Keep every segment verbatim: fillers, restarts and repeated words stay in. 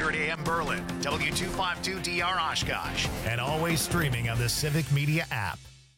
thirty a.m. Berlin, W two fifty-two D R Oshkosh, and always streaming on the Civic Media app.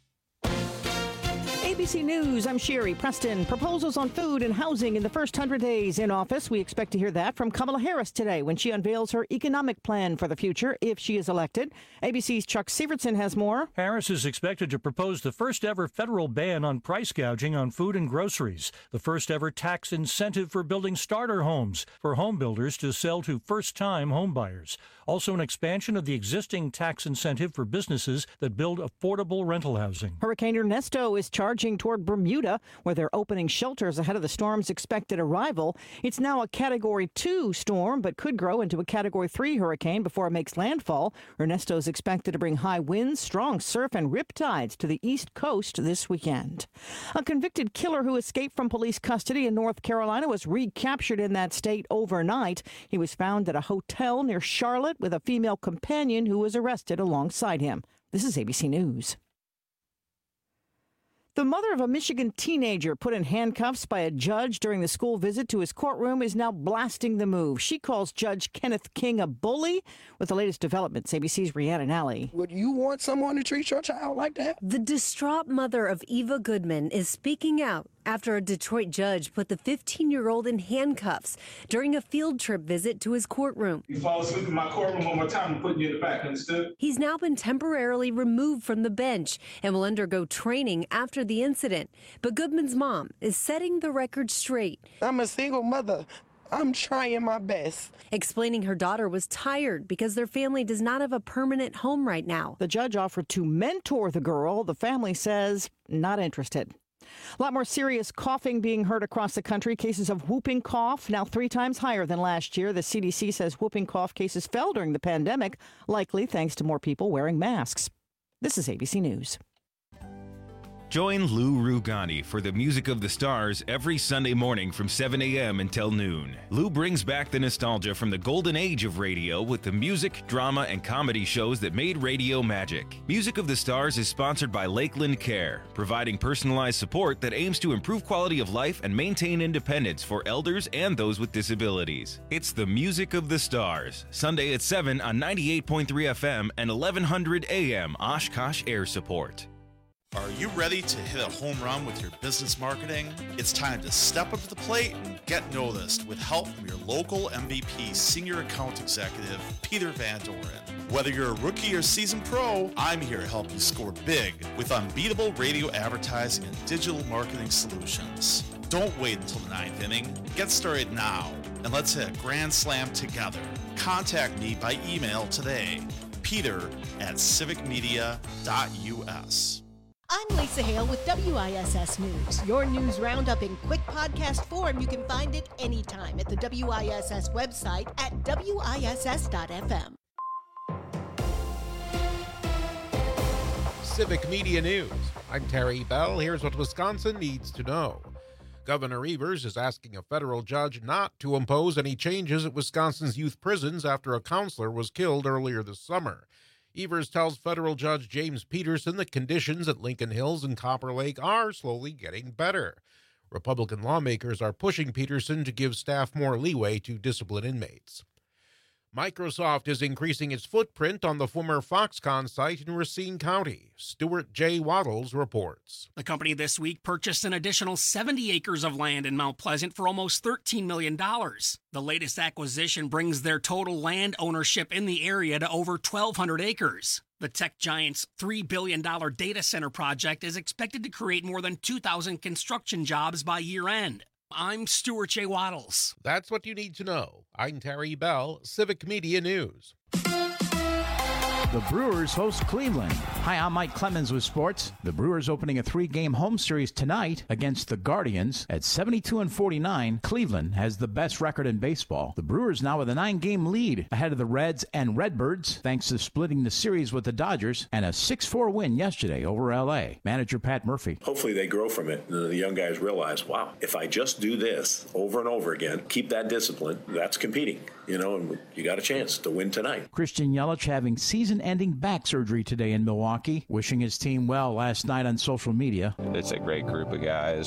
A B C News, I'm Sherry Preston. Proposals on food and housing in the first one hundred days in office. We expect to hear that from Kamala Harris today when she unveils her economic plan for the future if she is elected. A B C's Chuck Severson has more. Harris is expected to propose the first ever federal ban on price gouging on food and groceries, the first ever tax incentive for building starter homes for home builders to sell to first-time home buyers. Also an expansion of the existing tax incentive for businesses that build affordable rental housing. Hurricane Ernesto is charging toward Bermuda, where they're opening shelters ahead of the storm's expected arrival. It's now a Category two storm, but could grow into a Category three hurricane before it makes landfall. Ernesto is expected to bring high winds, strong surf, and riptides to the East Coast this weekend. A convicted killer who escaped from police custody in North Carolina was recaptured in that state overnight. He was found at a hotel near Charlotte with a female companion who was arrested alongside him. This is A B C News. The mother of a Michigan teenager put in handcuffs by a judge during the school visit to his courtroom is now blasting the move. She calls Judge Kenneth King a bully. With the latest developments, A B C's Rhiannon Alley. Would you want someone to treat your child like that? The distraught mother of Eva Goodman is speaking out after a Detroit judge put the fifteen-year-old in handcuffs during a field trip visit to his courtroom. You fall asleep in my courtroom one more time, I'm putting you in the back, understood? He's now been temporarily removed from the bench and will undergo training after the incident. But Goodman's mom is setting the record straight. I'm a single mother. I'm trying my best. Explaining her daughter was tired because their family does not have a permanent home right now. The judge offered to mentor the girl. The family says not interested. A lot more serious coughing being heard across the country. Cases of whooping cough now three times higher than last year. The C D C says whooping cough cases fell during the pandemic, likely thanks to more people wearing masks. This is A B C News. Join Lou Rugani for the Music of the Stars every Sunday morning from seven a.m. until noon. Lou brings back the nostalgia from the golden age of radio with the music, drama, and comedy shows that made radio magic. Music of the Stars is sponsored by Lakeland Care, providing personalized support that aims to improve quality of life and maintain independence for elders and those with disabilities. It's the Music of the Stars, Sunday at seven on ninety-eight point three F M and eleven hundred A M Oshkosh Air Support. Are you ready to hit a home run with your business marketing? It's time to step up to the plate and get noticed with help from your local M V P Senior Account Executive, Peter Van Doren. Whether you're a rookie or seasoned pro, I'm here to help you score big with unbeatable radio advertising and digital marketing solutions. Don't wait until the ninth inning. Get started now, and let's hit a grand slam together. Contact me by email today, peter at civic media dot U S. I'm Lisa Hale with W I S S News. Your news roundup in quick podcast form. You can find it anytime at the W I S S website at W I S S dot F M. Civic Media News. I'm Terry Bell. Here's what Wisconsin needs to know. Governor Evers is asking a federal judge not to impose any changes at Wisconsin's youth prisons after a counselor was killed earlier this summer. Evers tells federal judge James Peterson that conditions at Lincoln Hills and Copper Lake are slowly getting better. Republican lawmakers are pushing Peterson to give staff more leeway to discipline inmates. Microsoft is increasing its footprint on the former Foxconn site in Racine County. Stuart J. Waddles reports. The company this week purchased an additional seventy acres of land in Mount Pleasant for almost thirteen million dollars. The latest acquisition brings their total land ownership in the area to over twelve hundred acres. The tech giant's three billion dollars data center project is expected to create more than two thousand construction jobs by year-end. I'm Stuart J. Waddles. That's what you need to know. I'm Terry Bell, Civic Media News. The Brewers host Cleveland. Hi, I'm Mike Clemens with sports. The Brewers opening a three-game home series tonight against the Guardians. At seventy-two and forty-nine, Cleveland has the best record in baseball. The Brewers now with a nine-game lead ahead of the Reds and Redbirds, thanks to splitting the series with the Dodgers and a six four win yesterday over L A. Manager Pat Murphy. Hopefully they grow from it, and the young guys realize, wow, if I just do this over and over again, keep that discipline, that's competing, you know, and you got a chance to win tonight. Christian Yelich having season-ending back surgery today in Milwaukee, wishing his team well last night on social media. It's a great group of guys, and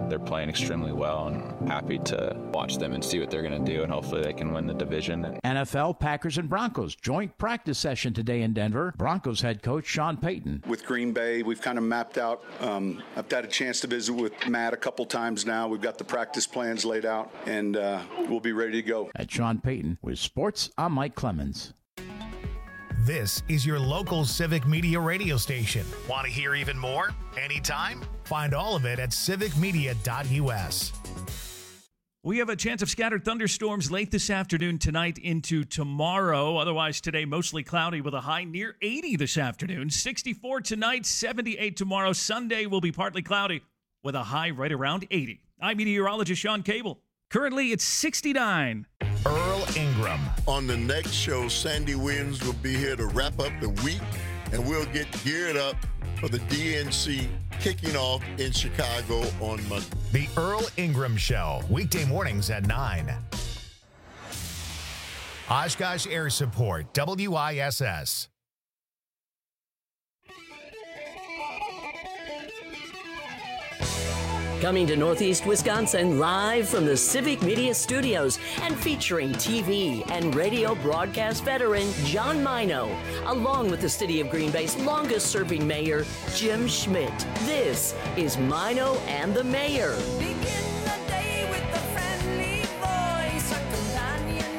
they're playing extremely well, and happy to watch them and see what they're going to do, and hopefully they can win the division. N F L, Packers, and Broncos joint practice session today in Denver. Broncos head coach Sean Payton. With Green Bay, we've kind of mapped out. Um, I've had a chance to visit with Matt a couple times now. We've got the practice plans laid out, and uh, we'll be ready to go. At Sean Payton with Sports, I'm Mike Clemens. This is your local Civic Media radio station. Want to hear even more? Anytime? Find all of it at civic media dot u s. We have a chance of scattered thunderstorms late this afternoon, tonight into tomorrow. Otherwise, today, mostly cloudy with a high near eighty this afternoon. sixty-four tonight, seventy-eight tomorrow. Sunday will be partly cloudy with a high right around eighty. I'm meteorologist Sean Cable. Currently, it's sixty-nine. Earl Ingram. On the next show, Sandy Williams will be here to wrap up the week, and we'll get geared up for the D N C kicking off in Chicago on Monday. The Earl Ingram Show, weekday mornings at nine. Oshkosh Air Support, W I S S. Coming to Northeast Wisconsin live from the Civic Media Studios and featuring T V and radio broadcast veteran John Mino, along with the City of Green Bay's longest-serving mayor, Jim Schmidt. This is Mino and the Mayor. Begin the day with a friendly voice, a companion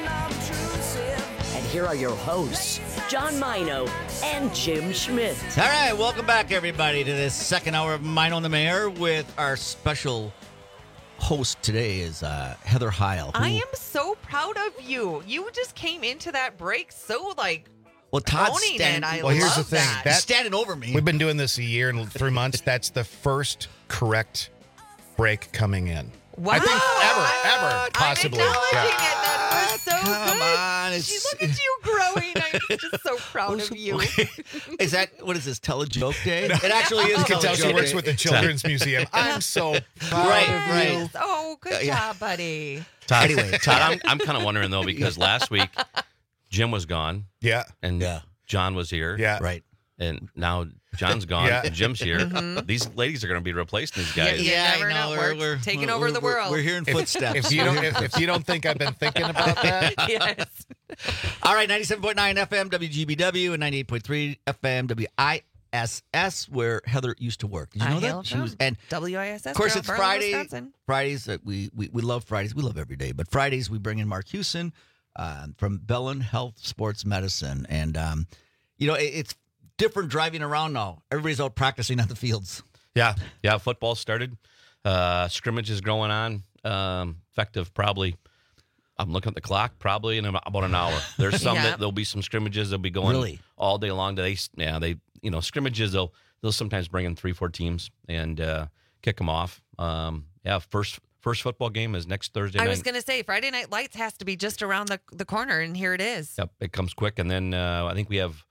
unobtrusive. And here are your hosts, John Mino and Jim Schmidt. All right, welcome back, everybody, to this second hour of Mino and the Mayor with our special host today is uh, Heather Heil. I am so proud of you. You just came into that break so, like, well, Todd's owning standing, it. I well, here's love the thing. that. He's standing over me. We've been doing this a year and three months. That's the first correct break coming in. Wow. I think ever, ever, possibly. I'm acknowledging Yeah. it. That was so Come good. on, it's- She, look at you growing. I'm just so proud of you. Is that, what is this, Tele-Joke Day? It actually is You can tell Tele-Joke she works Day. with the Children's Museum. I'm so proud Right, Yes. of you. right. Oh, good Uh, yeah. job, buddy. Todd, Anyway. Todd, I'm, I'm kind of wondering, though, because last week Jim was gone. Yeah. And Yeah. John was here. Yeah. Right. And now John's gone Yeah. and Jim's here. Mhm. These ladies are going to be replacing these Yeah, guys. you Yeah, never I know. know. We're- We're, we're- taking we're- over the we're- world. We're hearing footsteps. If you don't, if, if you don't think I've been thinking about that, Yes. All right, ninety-seven point nine F M W G B W and ninety-eight point three F M W I S S, where Heather used to work. Did you I know hail that? She from was, and W I S S. of course, girl, it's Berlin, Friday. Wisconsin. Fridays, uh, we, we we love Fridays. We love every day, but Fridays we bring in Mark Hewson uh, from Bellin Health Sports Medicine, and um, you know it, it's different driving around now. Everybody's out practicing at the fields. Yeah. Yeah. Football started. Uh, scrimmages going on. Um, effective probably. I'm looking at the clock. Probably in about an hour. There's some Yeah. that there'll be some scrimmages. They'll be going Really? all day long. They yeah. They you know scrimmages. They'll they'll sometimes bring in three four teams and uh, kick them off. Um, yeah. First first football game is next Thursday I night. was going to say Friday Night Lights has to be just around the the corner, and here it is. Yep. It comes quick, and then uh, I think we have.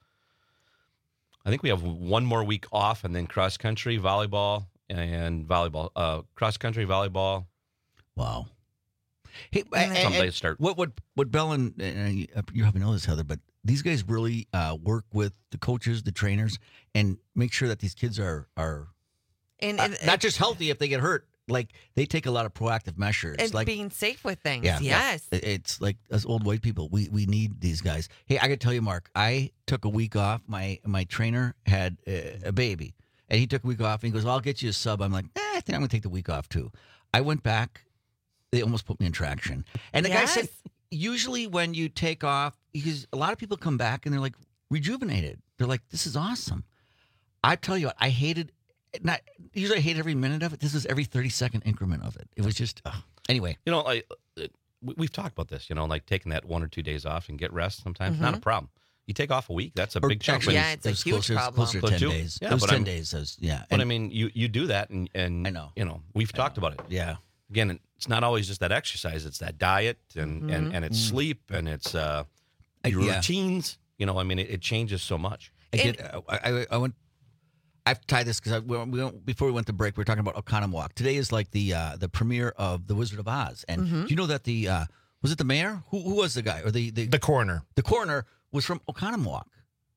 I think we have one more week off, and then cross country, volleyball, and volleyball. Uh, cross country, volleyball. Wow. Hey, And and- Someday and start. What what what Bellin? And you probably know this, Heather, but these guys really uh, work with the coaches, the trainers, and make sure that these kids are are And, uh, and, not just healthy if they get hurt. Like they take a lot of proactive measures. and like being safe with things. yeah, yeah. Yes. It- It's like us old white people. We we need these guys. Hey, I got to tell you, Mark. I took a week off. My my trainer had a, a baby, and he took a week off. And he goes, "Well, I'll get you a sub." I'm like, eh, I think I'm gonna take the week off too. I went back. They almost put me in traction. And the guy said, Yes. usually when you take off, because a lot of people come back and they're like rejuvenated. They're like, this is awesome. I tell you what, I hated. Not usually I hate every minute of it. This was every thirty second increment of it. It was just ugh. Anyway. You know, like uh, we- we've talked about this. You know, like taking that one or two days off and get rest. Sometimes Mhm. not a problem. You take off a week. That's a Or big chunk. actually, Yeah, it's a it was huge closer, problem. Closer to So ten two- days. yeah, it was but ten I'm- days. It was, yeah. But And- I mean, you you do that, and and I know. You know, we've talked about it. Yeah. Again, it's not always just that exercise. It's that diet, and and, Mhm. and it's Mm. sleep, and it's uh, Uh, your yeah. routines. You know, I mean, it, it changes so much. I did. I, I, I went. I've tied this because I, we, we went- before we went to break, we were talking about Oconomowoc. Today is like the uh, the premiere of The Wizard of Oz, and Mhm. do you know that the uh, was it the mayor? Who who was the guy or the the the coroner. The coroner was from Oconomowoc. You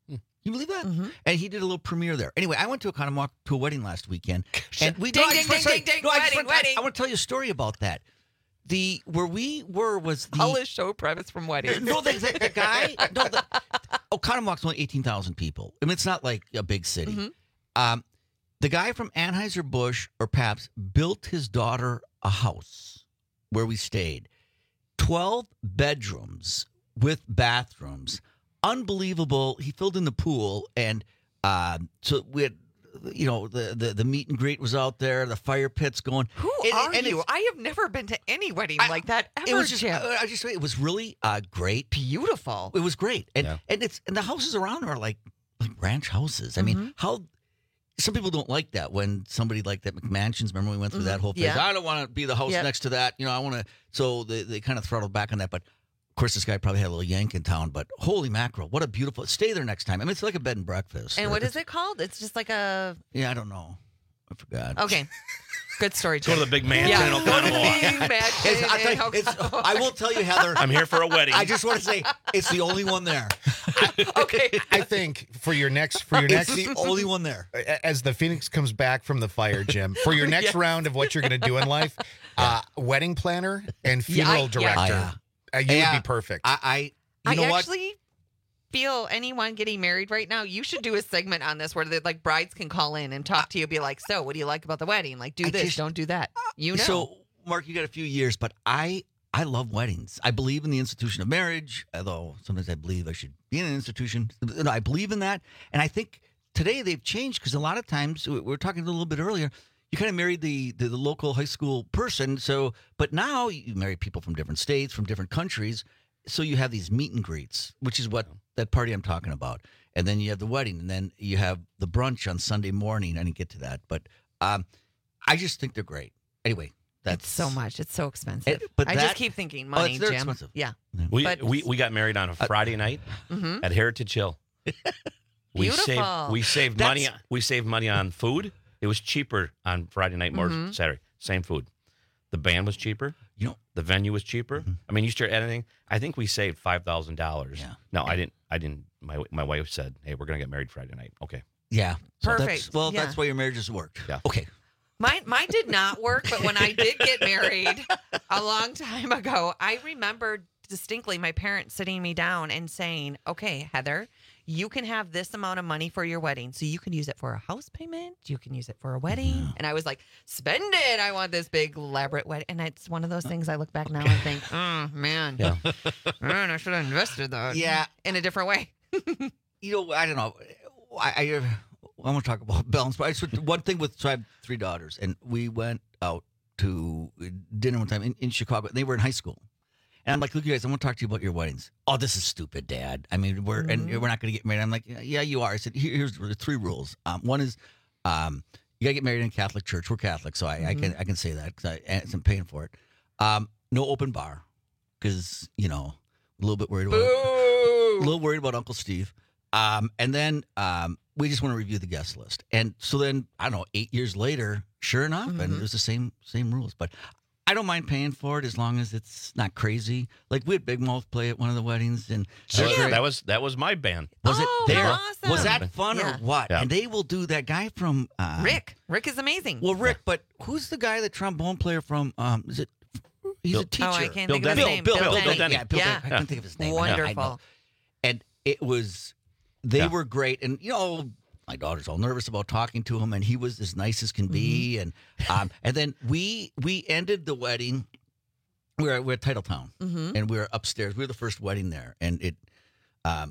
You believe that? Mm-hmm. And he did a little premiere there. Anyway, I went to Oconomowoc to a wedding last weekend. And we ding, no, I ding, just wanna ding, say- ding, ding, no, I just wedding, wanna- I- wedding. I want to tell you a story about that. The where we were was the All his show premise from weddings. no, the, the, the guy. No, the, Oconomowoc's only eighteen thousand people. I mean, it's not like a big city. Mm-hmm. Um, the guy from Anheuser-Busch or Pabst built his daughter a house where we stayed. twelve bedrooms with bathrooms. Unbelievable. He filled in the pool, and uh, so we had, you know, the, the, the meet and greet was out there, the fire pit's going. Who And- are and you? it's- I have never been to any wedding like that ever, It was just, Jim. uh, I just, it was really uh, great. Beautiful. It was great, and Yeah. and it's and the houses around are like like ranch houses. I mean, Mhm. how some people don't like that when somebody like that McMansions. Remember we went through that Mhm. whole phase. Yeah. I don't want to be the house Yep. next to that. You know, I want to. So they they kind of throttled back on that, but. Of course, this guy probably had a little yank in town, but holy mackerel, what a beautiful... Stay there next time. I mean, it's like a bed and breakfast. And Or what it's- is it called? It's just like a... Yeah, I don't know. I forgot. Okay. Good story, Go Jim. to the big mansion Yeah. in Go to the Oconomowoc. big mansion It's- I'll tell in you, it's- Oconomowoc. I will tell you, Heather. I'm here for a wedding. I just want to say, it's the only one there. Okay. I think for your next for your It's next the only one there. as the Phoenix comes back from the fire, Jim, for your next Yes. round of what you're going to do in life, uh, wedding planner and Yeah, funeral I- yeah. director. Oh, yeah. Uh, you Yeah. would be perfect. I, I you I know what? actually feel anyone getting married right now, you should do a segment on this where the, like brides can call in and talk to you, be like, so what do you like about the wedding? Like, do I this, just- don't do that. You know. So, Mark, you got a few years, but I I love weddings. I believe in the institution of marriage, although sometimes I believe I should be in an institution. No, I believe in that, and I think today they've changed because a lot of times we were talking a little bit earlier. You kind of married the, the the local high school person, so but now you marry people from different states, from different countries. So you have these meet and greets, which is what that party I'm talking about, and then you have the wedding, and then you have the brunch on Sunday morning. I didn't get to that, but um, I just think they're great. Anyway, that's it's so much. It's so expensive. It- but I that- just keep thinking Oh, money, it's- they're Jim. expensive. Yeah. We, But- we we got married on a Friday night Mhm. at Heritage Hill. We Beautiful. saved we saved That's- money. We saved money on food. It was cheaper on Friday night more Mhm. Saturday. Same food. The band was cheaper. You know, the venue was cheaper. I mean, you start editing. I think we saved five thousand dollars. Yeah. No, I didn't. I didn't. My my wife said, "Hey, we're gonna get married Friday night." Okay. yeah, so that's- Perfect. well, Yeah. that's why your marriages worked. Yeah. Okay. Mine, mine did not work, but when I did get married a long time ago, I remember distinctly my parents sitting me down and saying, okay, Heather, you can have this amount of money for your wedding. So you can use it for a house payment. You can use it for a wedding. And I was like, spend it. I want this big elaborate wedding. And it's one of those things I look back now and think, oh, man, Yeah. man, I should have invested that Yeah. in a different way. You know, I don't know. I, I, I want to talk about balance, but I just, one thing with, so I have three daughters, and we went out to dinner one time in, in Chicago. They were in high school. And I'm like, look, you guys, I want to talk to you about your weddings. Oh, this is stupid, Dad. I mean, we're and Mhm. we're not going to get married. I'm like, yeah, yeah, you are. I said, Here, here's the three rules. Um, one is, um, you got to get married in a Catholic church. We're Catholic, so I, I can I can say that because I'm paying for it. Um, no open bar because you know a little bit worried about a little worried about Uncle Steve. Um, and then um, we just want to review the guest list. And so then I don't know, eight years later, sure enough, and Mhm. there's the same same rules, but. I don't mind paying for it as long as it's not crazy. Like we had Big Mouth play at one of the weddings, and That was, Sure. that was that was my band. was Oh, it there? awesome. Was that fun Yeah. or what? Yeah. And they will do that guy from uh, Rick. Rick is amazing. Well, Rick, but who's the guy, the trombone player from? Um, is it? He's Bill- a teacher. Oh, I can't Bill think of his Denny. name. Bill, Bill- Bill, Bill Denny. Denny. Yeah, Bill Yeah. Denny. I can't think of his name. I know, I know. Wonderful. And it was, they Yeah. were great. And you know, my daughter's all nervous about talking to him, and he was as nice as can be. Mm-hmm. And um, and then we we ended the wedding. We were we're at Titletown, Mhm. and we were upstairs. We were the first wedding there, and it, um,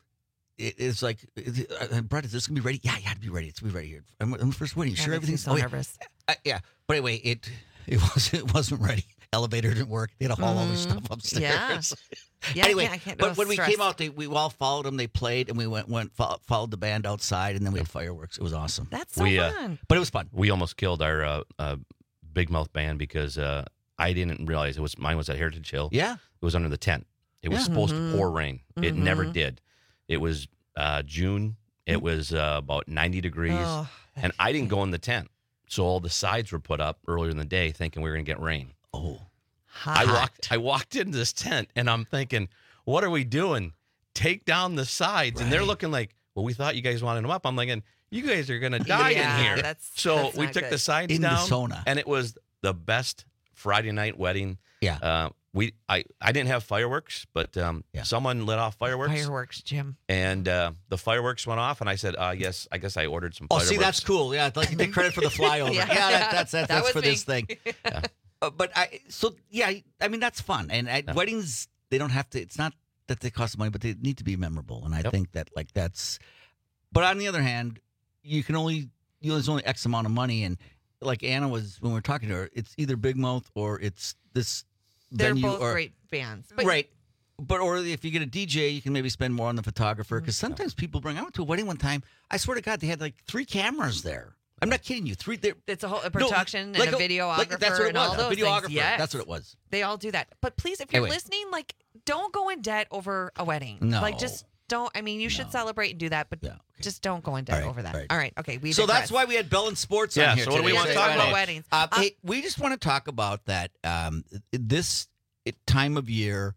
it, it's like, it, uh, Brett, is this gonna be ready? Yeah, yeah, to be ready. It's gonna be ready here. I'm, I'm the first wedding. You That sure makes me everything's so oh, yeah. nervous. Uh, yeah, but anyway, it it wasn't it wasn't ready. Elevator didn't work. They had to haul all this Mhm. stuff upstairs. Yeah. Yeah, I anyway, can't- I can't- but no, when we stress. came out, they, we all followed them. They played, and we went went fo- followed the band outside, and then we had fireworks. It was awesome. That's so We, uh, fun. But it was fun. We almost killed our uh, uh, Big Mouth band because uh, I didn't realize it was mine was at Heritage Hill. Yeah. It was under the tent. It was Yeah. supposed Mhm. to pour rain. It never Mhm. did. It was uh, June. It was uh, about ninety degrees, Oh, and I didn't go in the tent. So all the sides were put up earlier in the day, thinking we were going to get rain. Oh, I hot. walked. I walked into this tent, and I'm thinking, "What are we doing? Take down the sides." And they're Right. looking like, well, we thought you guys wanted them up. I'm like, you guys are going to die Yeah, in here. that's- so that's we not took good. the signs In the down. sauna. And it was the best Friday night wedding. Yeah. Uh, we I, I didn't have fireworks, but um, someone lit off fireworks. Fireworks, Jim. And uh, the fireworks went off, and I said, uh, yes, I guess I ordered some Oh, fireworks. see, that's cool. Yeah, like you take credit for the flyover. yeah, Yeah, that, that's that's, that that's was for me. this thing. Uh, but I so yeah, I mean that's fun. And I, weddings, they don't have to. It's not that they cost money, but they need to be memorable. And I Yep. think that like that's. But on the other hand, you can only you know there's only X amount of money, and like Anna was when we were talking to her, it's either Big Mouth or it's this. They're venue both or, great bands. But right. But or if you get a D J, you can maybe spend more on the photographer because sometimes people bring. I went to a wedding one time. I swear to God, they had like three cameras there. I'm not kidding you. Three. There. It's a whole a No, production like and a a- videographer like, that's what it and was, all a those videographer. things. Yes. That's what it was. They all do that. But please, if you're Anyway. listening, like, don't go in debt over a wedding. No. Like, just don't. I mean, you should celebrate and do that, but just don't go in debt All right, over that. all right. All right. Okay. We So that's digress. why we had Bell and Sports Yeah, on here. so what do we today. want to Yeah, talk talk about? about weddings. Uh, Uh, hey, we just want to talk about that. Um, this time of year,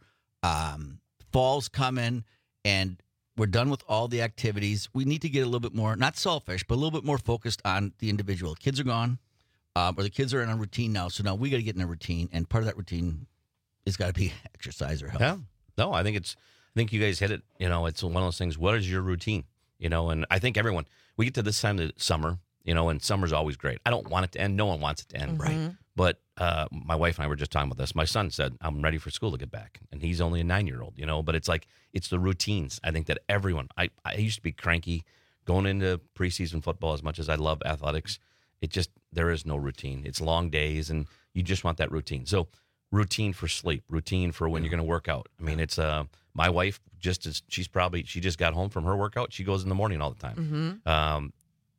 um, fall's coming, and we're done with all the activities. We need to get a little bit more, not selfish, but a little bit more focused on the individual. Kids are gone, um, or the kids are in a routine now. So now we got to get in a routine, and part of that routine has got to be exercise or health. Yeah. No, I think it's. I think you guys hit it. You know, it's one of those things. What is your routine? You know, and I think everyone. We get to this time of the summer. You know, and summer's always great. I don't want it to end. No one wants it to end, right? But uh, my wife and I were just talking about this. My son said, "I'm ready for school to get back," and he's only a nine-year-old. You know, but it's like it's the routines. I think that everyone. I I used to be cranky going into preseason football as much as I love athletics. It just there is no routine. It's long days, and you just want that routine. So. Routine for sleep, routine for when you're going to work out. I mean, it's uh, my wife just as she's probably she just got home from her workout. She goes in the morning all the time. Mhm. Um,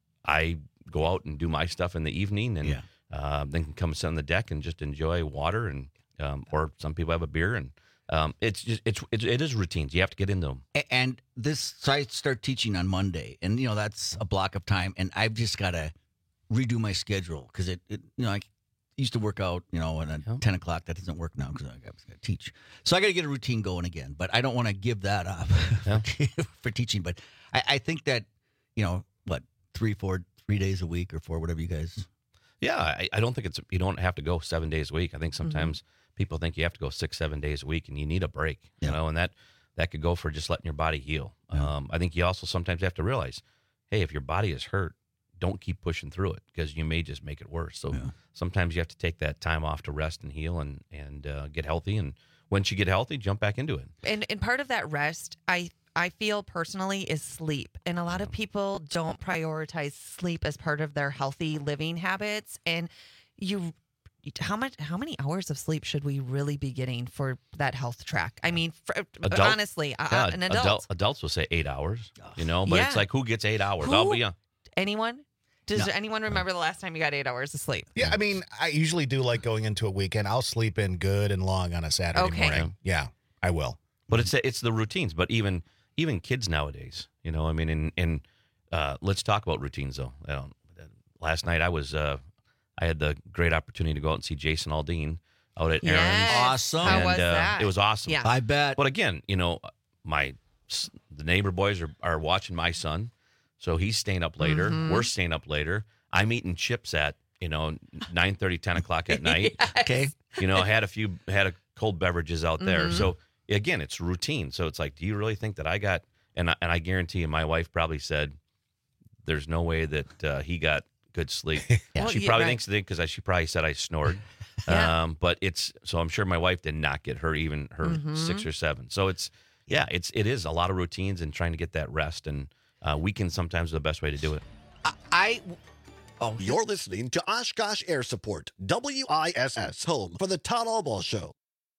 I go out and do my stuff in the evening, and Yeah. uh, then can come sit on the deck and just enjoy water, and um, or some people have a beer, and um, it's just it's, it's it is routines. You have to get into them. A- And this, so I start teaching on Monday, and you know that's a block of time, and I've just got to redo my schedule because it, it, you know, I used to work out, you know, and at ten o'clock that doesn't work now because I got to teach. So I got to get a routine going again, but I don't want to give that up for, for teaching. But I, I think that, you know, what three, four, three days a week or four, whatever you guys. Yeah, I, I don't think it's you don't have to go seven days a week. I think sometimes people think you have to go six, seven days a week, and you need a break. You know, and that that could go for just letting your body heal. Um, I think you also sometimes have to realize, hey, if your body is hurt, don't keep pushing through it because you may just make it worse. So sometimes you have to take that time off to rest and heal and and uh, get healthy. And once you get healthy, jump back into it. And and part of that rest, I I feel personally, is sleep. And a lot of people don't prioritize sleep as part of their healthy living habits. And you, how much, how many hours of sleep should we really be getting for that health track? I mean, for, Adult- honestly, uh, yeah, an adult, adults will say eight hours. You know, but Yeah. it's like who gets eight hours? Who? I'll be uh, anyone? Does No. anyone remember the last time you got eight hours of sleep? Yeah, I mean, I usually do like going into a weekend. I'll sleep in good and long on a Saturday Okay. morning. Yeah, I will. But it's it's the routines. But even even kids nowadays, you know, I mean, and and uh, let's talk about routines though. Um, last night I was uh, I had the great opportunity to go out and see Jason Aldean out at Yes. Aaron's. Awesome. And, How was uh, that? It was awesome. Yeah. I bet. But again, you know, my s- the neighbor boys are are watching my son, so he's staying up later. Mhm. We're staying up later. I'm eating chips at you know nine thirty, ten o'clock at night. Okay. You know, I had a few had a cold beverages out there. Mhm. So again, it's routine. So it's like, do you really think that I got? And I, and I guarantee you, my wife probably said, "There's no way that uh, he got good sleep." Yeah. She Well, probably yeah, thinks that because she probably said I snored. Yeah. Um, but it's so I'm sure my wife did not get her even her Mhm. six or seven. So it's yeah, it's it is a lot of routines and trying to get that rest. And uh, weekends sometimes are the best way to do it. I. Oh, you're listening to Oshkosh Air Support, W I S S, home for the Todd Allball Show.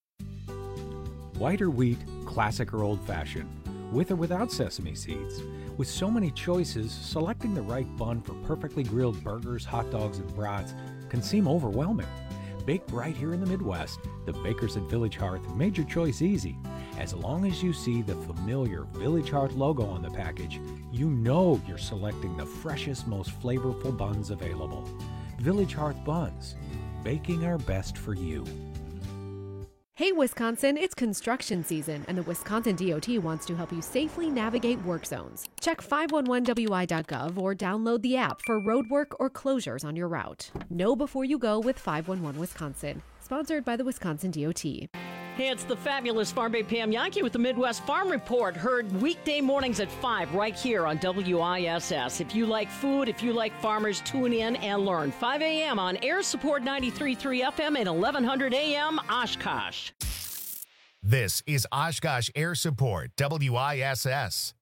White or wheat, classic or old-fashioned, with or without sesame seeds. With so many choices, selecting the right bun for perfectly grilled burgers, hot dogs, and brats can seem overwhelming. Baked right here in the Midwest, the bakers at Village Hearth made your choice easy. As long as you see the familiar Village Hearth logo on the package, you know you're selecting the freshest, most flavorful buns available. Village Hearth Buns, baking our best for you. Hey, Wisconsin, it's construction season, and the Wisconsin D O T wants to help you safely navigate work zones. Check five one one W I dot gov or download the app for road work or closures on your route. Know before you go with five one one Wisconsin. Sponsored by the Wisconsin D O T. Hey, it's the fabulous Farm Bay Pam Yankee with the Midwest Farm Report. Heard weekday mornings at five right here on W I S S. If you like food, if you like farmers, tune in and learn. five a.m. on Air Support ninety-three point three F M and eleven hundred A M Oshkosh. This is Oshkosh Air Support, W I S S.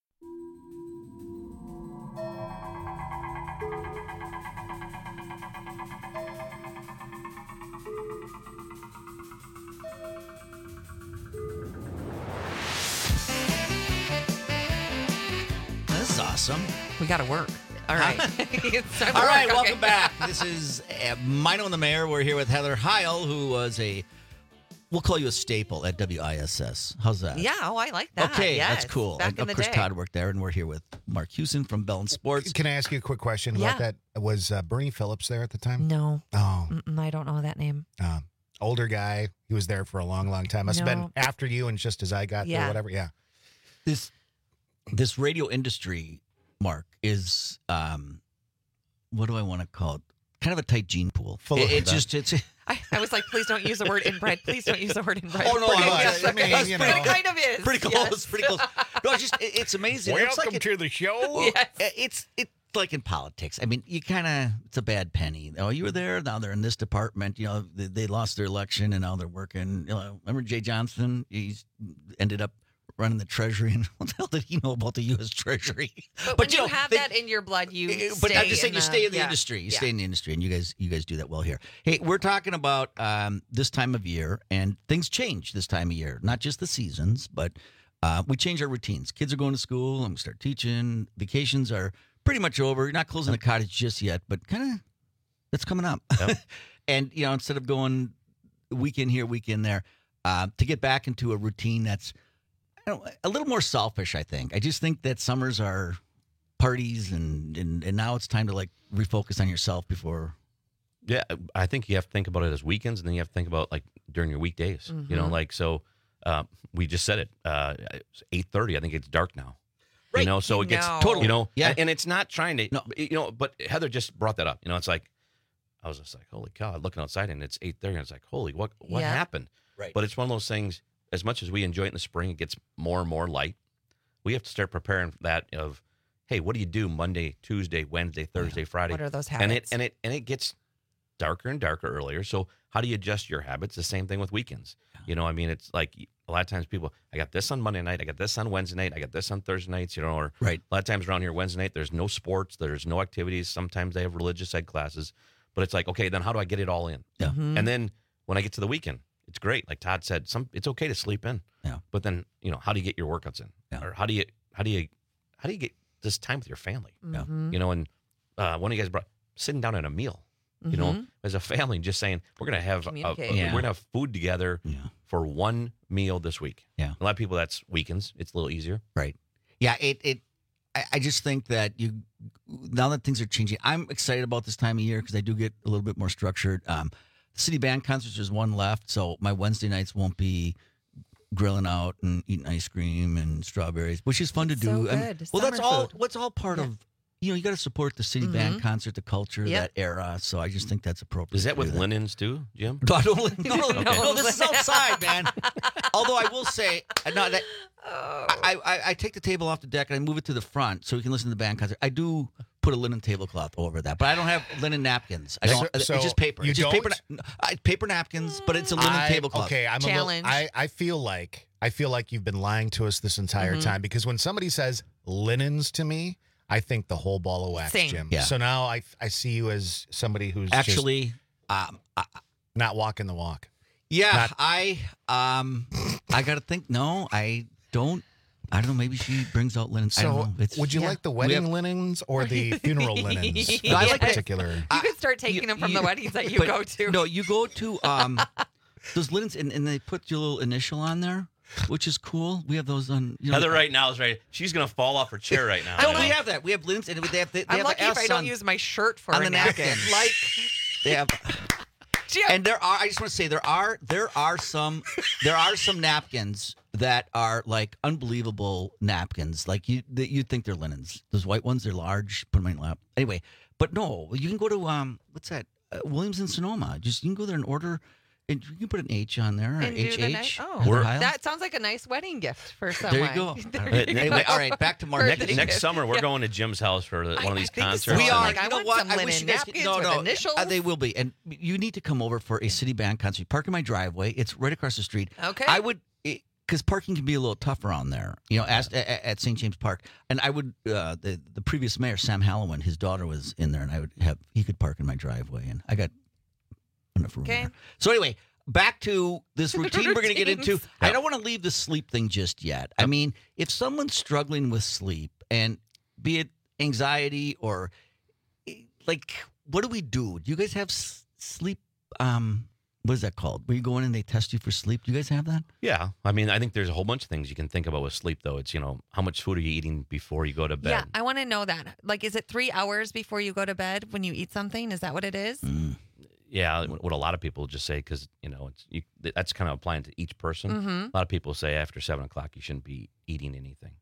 This is awesome. We got to work. All right. It's time to All right, work. welcome Okay. back. This is uh, Mino and the Mayor. We're here with Heather Heil, who was a, we'll call you a staple at W I S S. How's that? Yeah, oh, I like that. Okay, Yes, that's cool. Back And in of the course, day. Todd worked there, and we're here with Mark Hewson from Bell and Sports. Can I ask you a quick question Yeah. about that? Was uh, Bernie Phillips there at the time? No. Oh, Mm-mm, I don't know that name. um, older guy. He was there for a long, long time. Must have No. been after you and just as I got there, Yeah. whatever. Yeah. This this radio industry, Mark, is um, what do I want to call it? Kind of a tight gene pool. Full It, of it's that. just it's. I, I was like, please don't use the word inbred. Please don't use the word inbred. Oh no, Pretty- I, yes, I mean, okay. you But it know. kind of is. pretty close, yes. pretty close. No, it's just it, it's amazing. It's Welcome like it- to the show. Yes. It's it's like in politics. I mean, you kind of it's a bad penny. Oh, you were there. Now they're in this department. You know, they, they lost their election and now they're working. You know, remember Jay Johnson? He's ended up running the Treasury, and what the hell did he know about the U S Treasury? But, when you you know, have they- that in your blood, you Eh, stay but I'm just saying, in you the, stay in the yeah. industry. You Yeah. stay in the industry, and you guys, you guys do that well here. Hey, we're talking about um, this time of year, and things change this time of year. Not just the seasons, but uh, we change our routines. Kids are going to school. I'm gonna start teaching. Vacations are pretty much over. You're not closing the cottage just yet, but kind of that's coming up. And you know, instead of going weekend here, weekend there, uh, to get back into a routine that's I don't, a little more selfish, I think. I just think that summers are parties, and, and and now it's time to like refocus on yourself before. Yeah, I think you have to think about it as weekends, and then you have to think about like during your weekdays. You know, Mhm. like so. Uh, we just said it. Uh, it's eight thirty. I think it's dark now. Right. You know, so it gets No. Totally. You know, Yeah. and, and it's not trying to. No. You know, but Heather just brought that up. You know, it's like I was just like, holy cow! Looking outside, and it's eight thirty, and it's like, holy, what what Yeah. happened? Right. But it's one of those things. As much as we enjoy it in the spring, it gets more and more light. We have to start preparing for that. Of, hey, what do you do Monday, Tuesday, Wednesday, Thursday, Friday? What are those And it habits? and it and it gets darker and darker earlier. So how do you adjust your habits? The same thing with weekends. You know, I mean, it's like a lot of times people, I got this on Monday night, I got this on Wednesday night, I got this on Thursday nights. You know, or Right. a lot of times around here Wednesday night, there's no sports, there's no activities. Sometimes they have religious ed classes, but it's like, okay, then how do I get it all in? Yeah. Mhm. And then when I get to the weekend, it's great. Like Todd said, some it's okay to sleep in. Yeah. But then, you know, how do you get your workouts in? Yeah. Or how do you how do you how do you get this time with your family? Yeah. Mhm. You know, and uh, one of you guys brought sitting down at a meal. You know, Mhm. as a family, just saying we're gonna have a, a- Communicate. Yeah. we're gonna have food together Yeah. for one meal this week. Yeah. A lot of people that's weekends. It's a little easier. Right. Yeah. It. It. I, I just think that you now that things are changing, I'm excited about this time of year because I do get a little bit more structured. Um, city band concerts, there's one left, so my Wednesday nights won't be grilling out and eating ice cream and strawberries, which is fun to It's do. so I mean, good. well, that's Summer all. food. What's all part Yeah. of. You know, you got to support the city band Mhm. concert, the culture, Yep. that era. So I just think that's appropriate. Is that to with do linens too, Jim? No, I don't, no, no, Okay. no, this is outside, man. Although I will say, uh, no, that Oh. I, I I take the table off the deck and I move it to the front so we can listen to the band concert. I do put a linen tablecloth over that, but I don't have linen napkins. I don't. So- it's so just paper. you It's just paper. don't? na- I, paper napkins, but it's a linen I- tablecloth. Okay, I'm Challenge. a little. I, I feel like I feel like you've been lying to us this entire Mhm. time because when somebody says linens to me, I think the whole ball of wax, Same. Jim. Yeah. So now I I see you as somebody who's just Actually, um, I, not walking the walk. yeah, Not- I um, I got to think. No, I don't. I don't know. Maybe she brings out linen. I don't So know. It's, would you Yeah. like the We wedding have- linens or the funeral linens? No, I like in that. particular. You could start taking you- them from you- the weddings that you but go to. No, you go to um, those linens and, and they put your little initial on there, which is cool. We have those on. You know, Heather right now is right. She's gonna fall off her chair right now. No, we have that. We have linens and they have. They, they I'm have lucky the if I S don't on, use my shirt for on a the napkin. napkin. Like, They have. Jim. And there are. I just want to say there are there are some there are some napkins that are like unbelievable napkins. Like you that you think they're linens. Those white ones, they're large. Put them in your lap. Anyway, but no, you can go to um what's that? Uh, Williams and Sonoma. Just you can go there and order. And you can put an H on there. And do H the H. night- oh, Heather Heil. that sounds like a nice wedding gift for someone. There you go. There All right. you Anyway, go. all right, back to Mark. Next, Birthday next gift. summer, we're Yeah. going to Jim's house for the, one of these think concerts. so. We are. Like, I you know want what? some I wish linen you guys napkins no, with no. initials. Uh, they will be, and you need to come over for a city band concert. Park in my driveway. It's right across the street. Okay. I would, because parking can be a little tough around there. You know, at, at, at Saint James Park, and I would. Uh, the the previous mayor, Sam Halliwell, his daughter was in there, and I would have he could park in my driveway, and I got enough room Okay. there. So anyway. Back to this routine we're going to get into. Routines. I don't want to leave the sleep thing just yet. I mean, if someone's struggling with sleep, and be it anxiety or like, what do we do? Do you guys have s- sleep? Um, what is that called? Where you go in and they test you for sleep? Do you guys have that? Yeah. I mean, I think there's a whole bunch of things you can think about with sleep, though. It's, you know, how much food are you eating before you go to bed? Yeah, I want to know that. Like, is it three hours before you go to bed when you eat something? Is that what it is? Mm. Yeah, what a lot of people just say, because, you know, it's you, that's kind of applying to each person. Mhm. A lot of people say after seven o'clock, you shouldn't be eating anything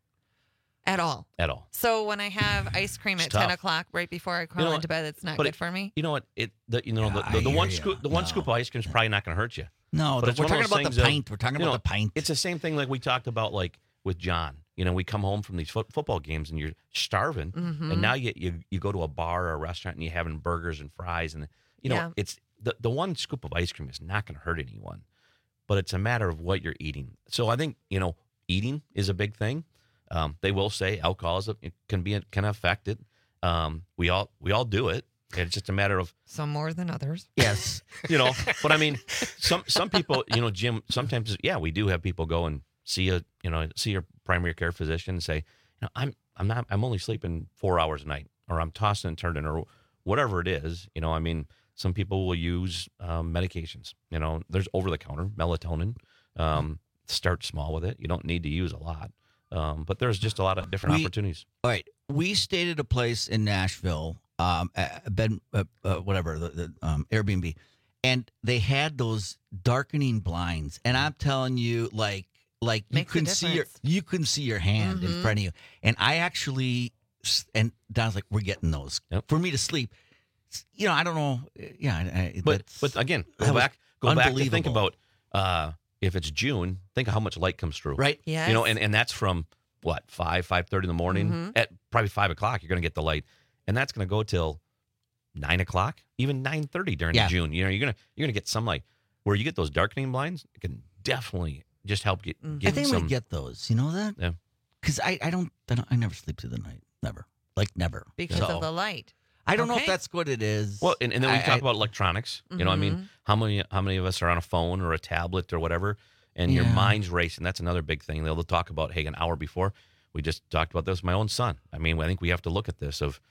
At all. at all. So when I have ice cream It's at ten tough. o'clock right before I crawl You know into bed, it's not But good it- for me. You know what? It the, you know Yeah, the, I the, the hear one ya. scoop the one scoop of ice cream is probably not going to hurt you. No, But it's we're one of talking those about the things of, pint. We're talking you about know, the pint. It's the same thing like we talked about, like with John. You know, we come home from these foot, football games and you're starving, Mhm. and now you, you you go to a bar or a restaurant and you're having burgers and fries, and you know Yeah. it's the the one scoop of ice cream is not going to hurt anyone, but it's a matter of what you're eating. So I think, you know, eating is a big thing. Um, they will say alcohol is a, it can be can affect it. Um, we all we all do it. It's just a matter of Some more than others. Yes. you know, but I mean, some some people, you know, Jim, sometimes, yeah, we do have people go and see a, you know, see your primary care physician and say, you know, I'm I'm not I'm only sleeping four hours a night, or I'm tossing and turning, or whatever it is. You know, I mean, some people will use um, medications. You know, there's over the counter melatonin. Um, start small with it. You don't need to use a lot, um, but there's just a lot of different We- opportunities. All right, we stayed at a place in Nashville, um, a a bed, uh, uh, whatever, the, the um, Airbnb, and they had those darkening blinds, and I'm telling you, like, like you Makes a couldn't see your difference. you couldn't see your hand in Mhm. front of you, and I actually, s- and Don's like, we're getting those for me to sleep. S- You know, I don't know, yeah, I, I, But that's- but again, that go was back go back to think unbelievable. about uh, if it's June, think of how much light comes through. Right. You know, Yes. and, and that's from what, five, five thirty in the morning? Mhm. At probably five o'clock, you're gonna get the light. And that's gonna go till nine o'clock, even nine thirty during Yeah. June. You know, you're gonna you're gonna get some light. Where you get those darkening blinds, it can definitely just help get, Mhm. get I think some I'm gonna get those. You know that? Yeah. Because I, I don't, I don't, I never sleep through the night, never, like never. Because So, of the light. I don't know Okay. if that's what it is. Well, and, and then we I- talk I- about electronics. You know, I Mhm. mean, how many how many of us are on a phone or a tablet or whatever, and your Yeah. mind's racing? That's another big thing. They'll talk about, hey, an hour before. We just talked about this with my own son. I mean, I think we have to look at this of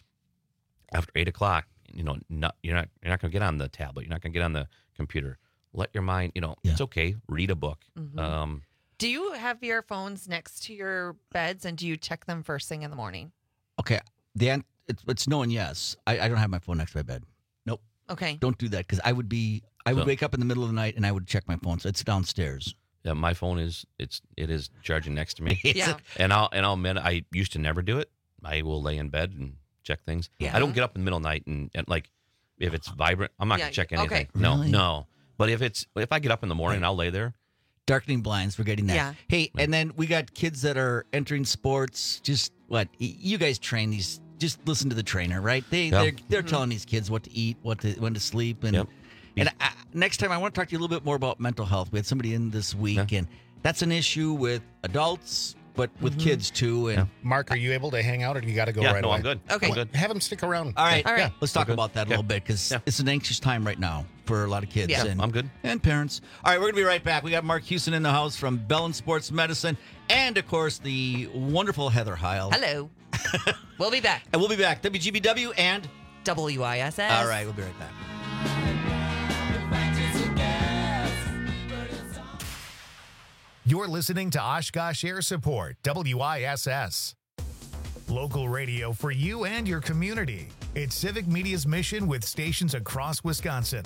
after eight o'clock. You know, not, you're not you're not going to get on the tablet. You're not going to get on the computer. Let your mind. You know, it's okay. Read a book. Mhm. Um, Do you have your phones next to your beds and do you check them first thing in the morning? Okay, the an- it's, it's no and yes. I, I don't have my phone next to my bed. Nope. Okay. Don't do that because I would be. I would So- wake up in the middle of the night and I would check my phone. So it's downstairs. yeah, my phone is it's it is charging next to me. It's a- Yeah. And I'll and I'll admit I used to never do it. I will lay in bed and check things. Yeah. I don't get up in the middle of the night and, and like if it's vibrant, I'm not Yeah, gonna check okay. anything. No, Really? no. But if it's if I get up in the morning, I'll lay there. Darkening blinds. We're getting that. Yeah. Hey, and then we got kids that are entering sports. Just what y- you guys train these. Just listen to the trainer, right? They Yep. they're, they're Mhm. telling these kids what to eat, what to when to sleep, and Yep. and I, next time I want to talk to you a little bit more about mental health. We had somebody in this week, and that's an issue with adults, but with Mhm. kids too. And Mark, are you able to hang out, or do you got to go yeah, right no, away? I'm good. Okay. I'm good. Have him stick around. all right, All right. Yeah. let's talk Okay. about that a Okay. little bit because Yeah. it's an anxious time right now for a lot of kids Yeah. and, I'm good. and parents. All right, we're gonna be right back. We got Mark Houston in the house from Bellin Sports Medicine, and of course the wonderful Heather Heil. Hello. We'll be back. And we'll be back. W G B W and W I S S. all right, we'll be right back. You're listening to Oshkosh Air Support, W I S S. Local radio for you and your community. It's Civic Media's mission with stations across Wisconsin.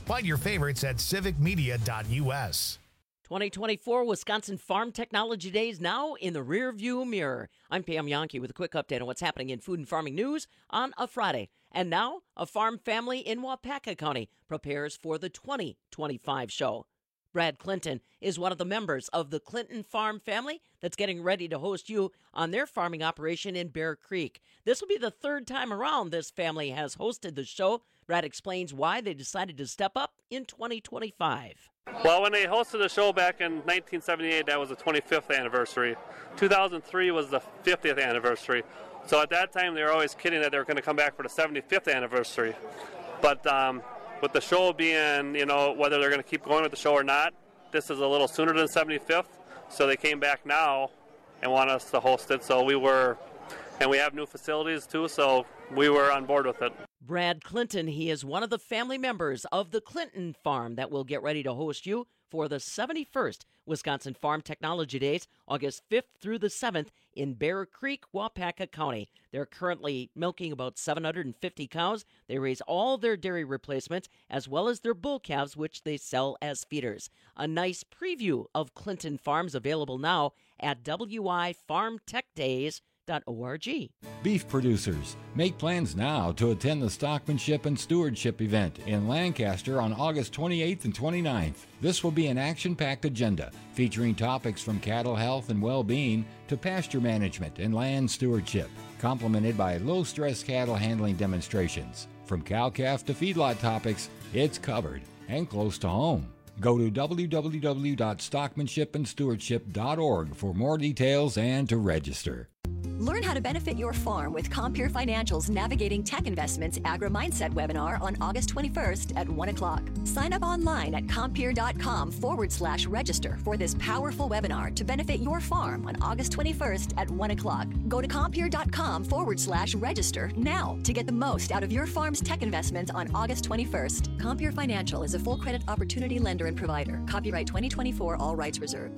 Find your favorites at civic media dot U S. twenty twenty-four Wisconsin Farm Technology Days now in the rearview mirror. I'm Pam Yonke with a quick update on what's happening in food and farming news on a Friday. And now, a farm family in Waupaca County prepares for the twenty twenty-five show. Brad Clinton is one of the members of the Clinton Farm family that's getting ready to host you on their farming operation in Bear Creek. This will be the third time around this family has hosted the show. Brad explains why they decided to step up in twenty twenty-five. Well, when they hosted the show back in nineteen seventy-eight, that was the twenty-fifth anniversary. two thousand three was the fiftieth anniversary. So at that time, they were always kidding that they were going to come back for the seventy-fifth anniversary. But um, with the show being, you know, whether they're going to keep going with the show or not, this is a little sooner than seventy-fifth. So they came back now and want us to host it. So we were, and we have new facilities too, so we were on board with it. Brad Clinton, he is one of the family members of the Clinton Farm that will get ready to host you for the seventy-first Wisconsin Farm Technology Days, August fifth through the seventh in Bear Creek, Waupaca County. They're currently milking about seven hundred fifty cows. They raise all their dairy replacements as well as their bull calves, which they sell as feeders. A nice preview of Clinton Farms available now at W I farm tech days dot org. Beef producers, make plans now to attend the Stockmanship and Stewardship event in Lancaster on August twenty-eighth and twenty-ninth. This will be an action-packed agenda featuring topics from cattle health and well-being to pasture management and land stewardship, complemented by low-stress cattle handling demonstrations. From cow-calf to feedlot topics, it's covered and close to home. Go to w w w dot stockmanship and stewardship dot org for more details and to register. Learn how to benefit your farm with Compeer Financial's Navigating Tech Investments Agri-Mindset webinar on August twenty-first at one o'clock. Sign up online at compeer.com forward slash register for this powerful webinar to benefit your farm on August twenty-first at one o'clock. Go to compeer.com forward slash register now to get the most out of your farm's tech investments on August twenty-first. Compeer Financial is a full credit opportunity lender and provider. Copyright twenty twenty-four, all rights reserved.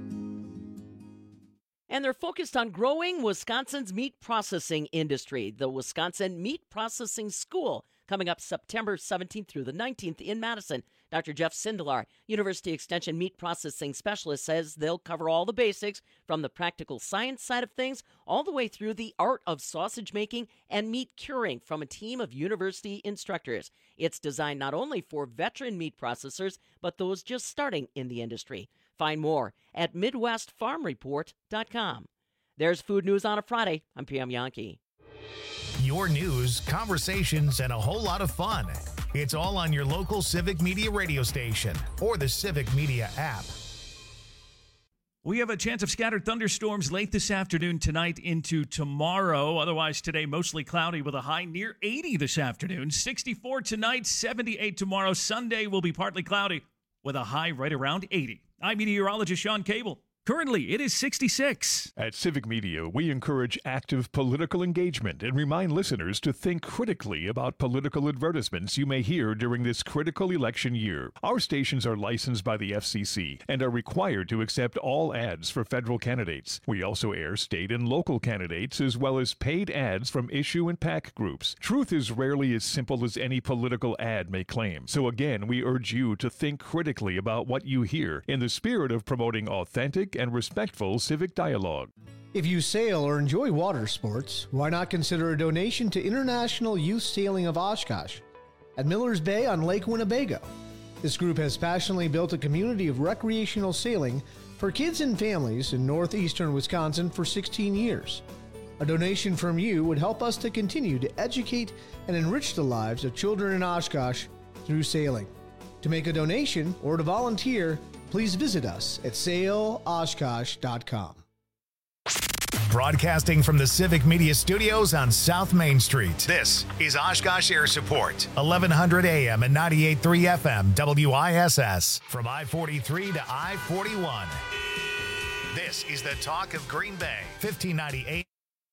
And they're focused on growing Wisconsin's meat processing industry. The Wisconsin Meat Processing School coming up September seventeenth through the nineteenth in Madison. Doctor Jeff Sindelar, University Extension Meat Processing Specialist, says they'll cover all the basics from the practical science side of things all the way through the art of sausage making and meat curing from a team of university instructors. It's designed not only for veteran meat processors, but those just starting in the industry. Find more at midwest farm report dot com. There's food news on a Friday. I'm Pam Yonke. Your news, conversations, and a whole lot of fun. It's all on your local Civic Media radio station or the Civic Media app. We have a chance of scattered thunderstorms late this afternoon, tonight into tomorrow. Otherwise, today, mostly cloudy with a high near eighty this afternoon. sixty-four tonight, seventy-eight tomorrow. Sunday will be partly cloudy with a high right around eighty. I'm meteorologist Sean Cable. Currently, it is sixty-six. At Civic Media, we encourage active political engagement and remind listeners to think critically about political advertisements you may hear during this critical election year. Our stations are licensed by the F C C and are required to accept all ads for federal candidates. We also air state and local candidates as well as paid ads from issue and PAC groups. Truth is rarely as simple as any political ad may claim. So again, we urge you to think critically about what you hear in the spirit of promoting authentic and respectful civic dialogue. If you sail or enjoy water sports, why not consider a donation to International Youth Sailing of Oshkosh at Miller's Bay on Lake Winnebago. This group has passionately built a community of recreational sailing for kids and families in northeastern Wisconsin for sixteen years. A donation from you would help us to continue to educate and enrich the lives of children in Oshkosh through sailing. To make a donation or to volunteer, please visit us at sail oshkosh dot com. Broadcasting from the Civic Media Studios on South Main Street, this is Oshkosh Air Support, eleven hundred A M and ninety-eight point three F M W I S S. From I forty-three to I forty-one. This is the talk of Green Bay, fifteen ninety A M.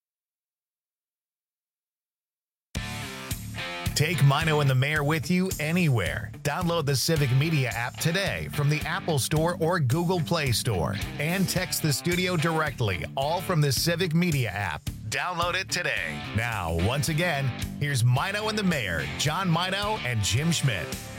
Take Mino and the Mayor with you anywhere. Download the Civic Media app today from the Apple Store or Google Play Store. And text the studio directly, all from the Civic Media app. Download it today. Now, once again, here's Mino and the Mayor, John Mino and Jim Schmidt.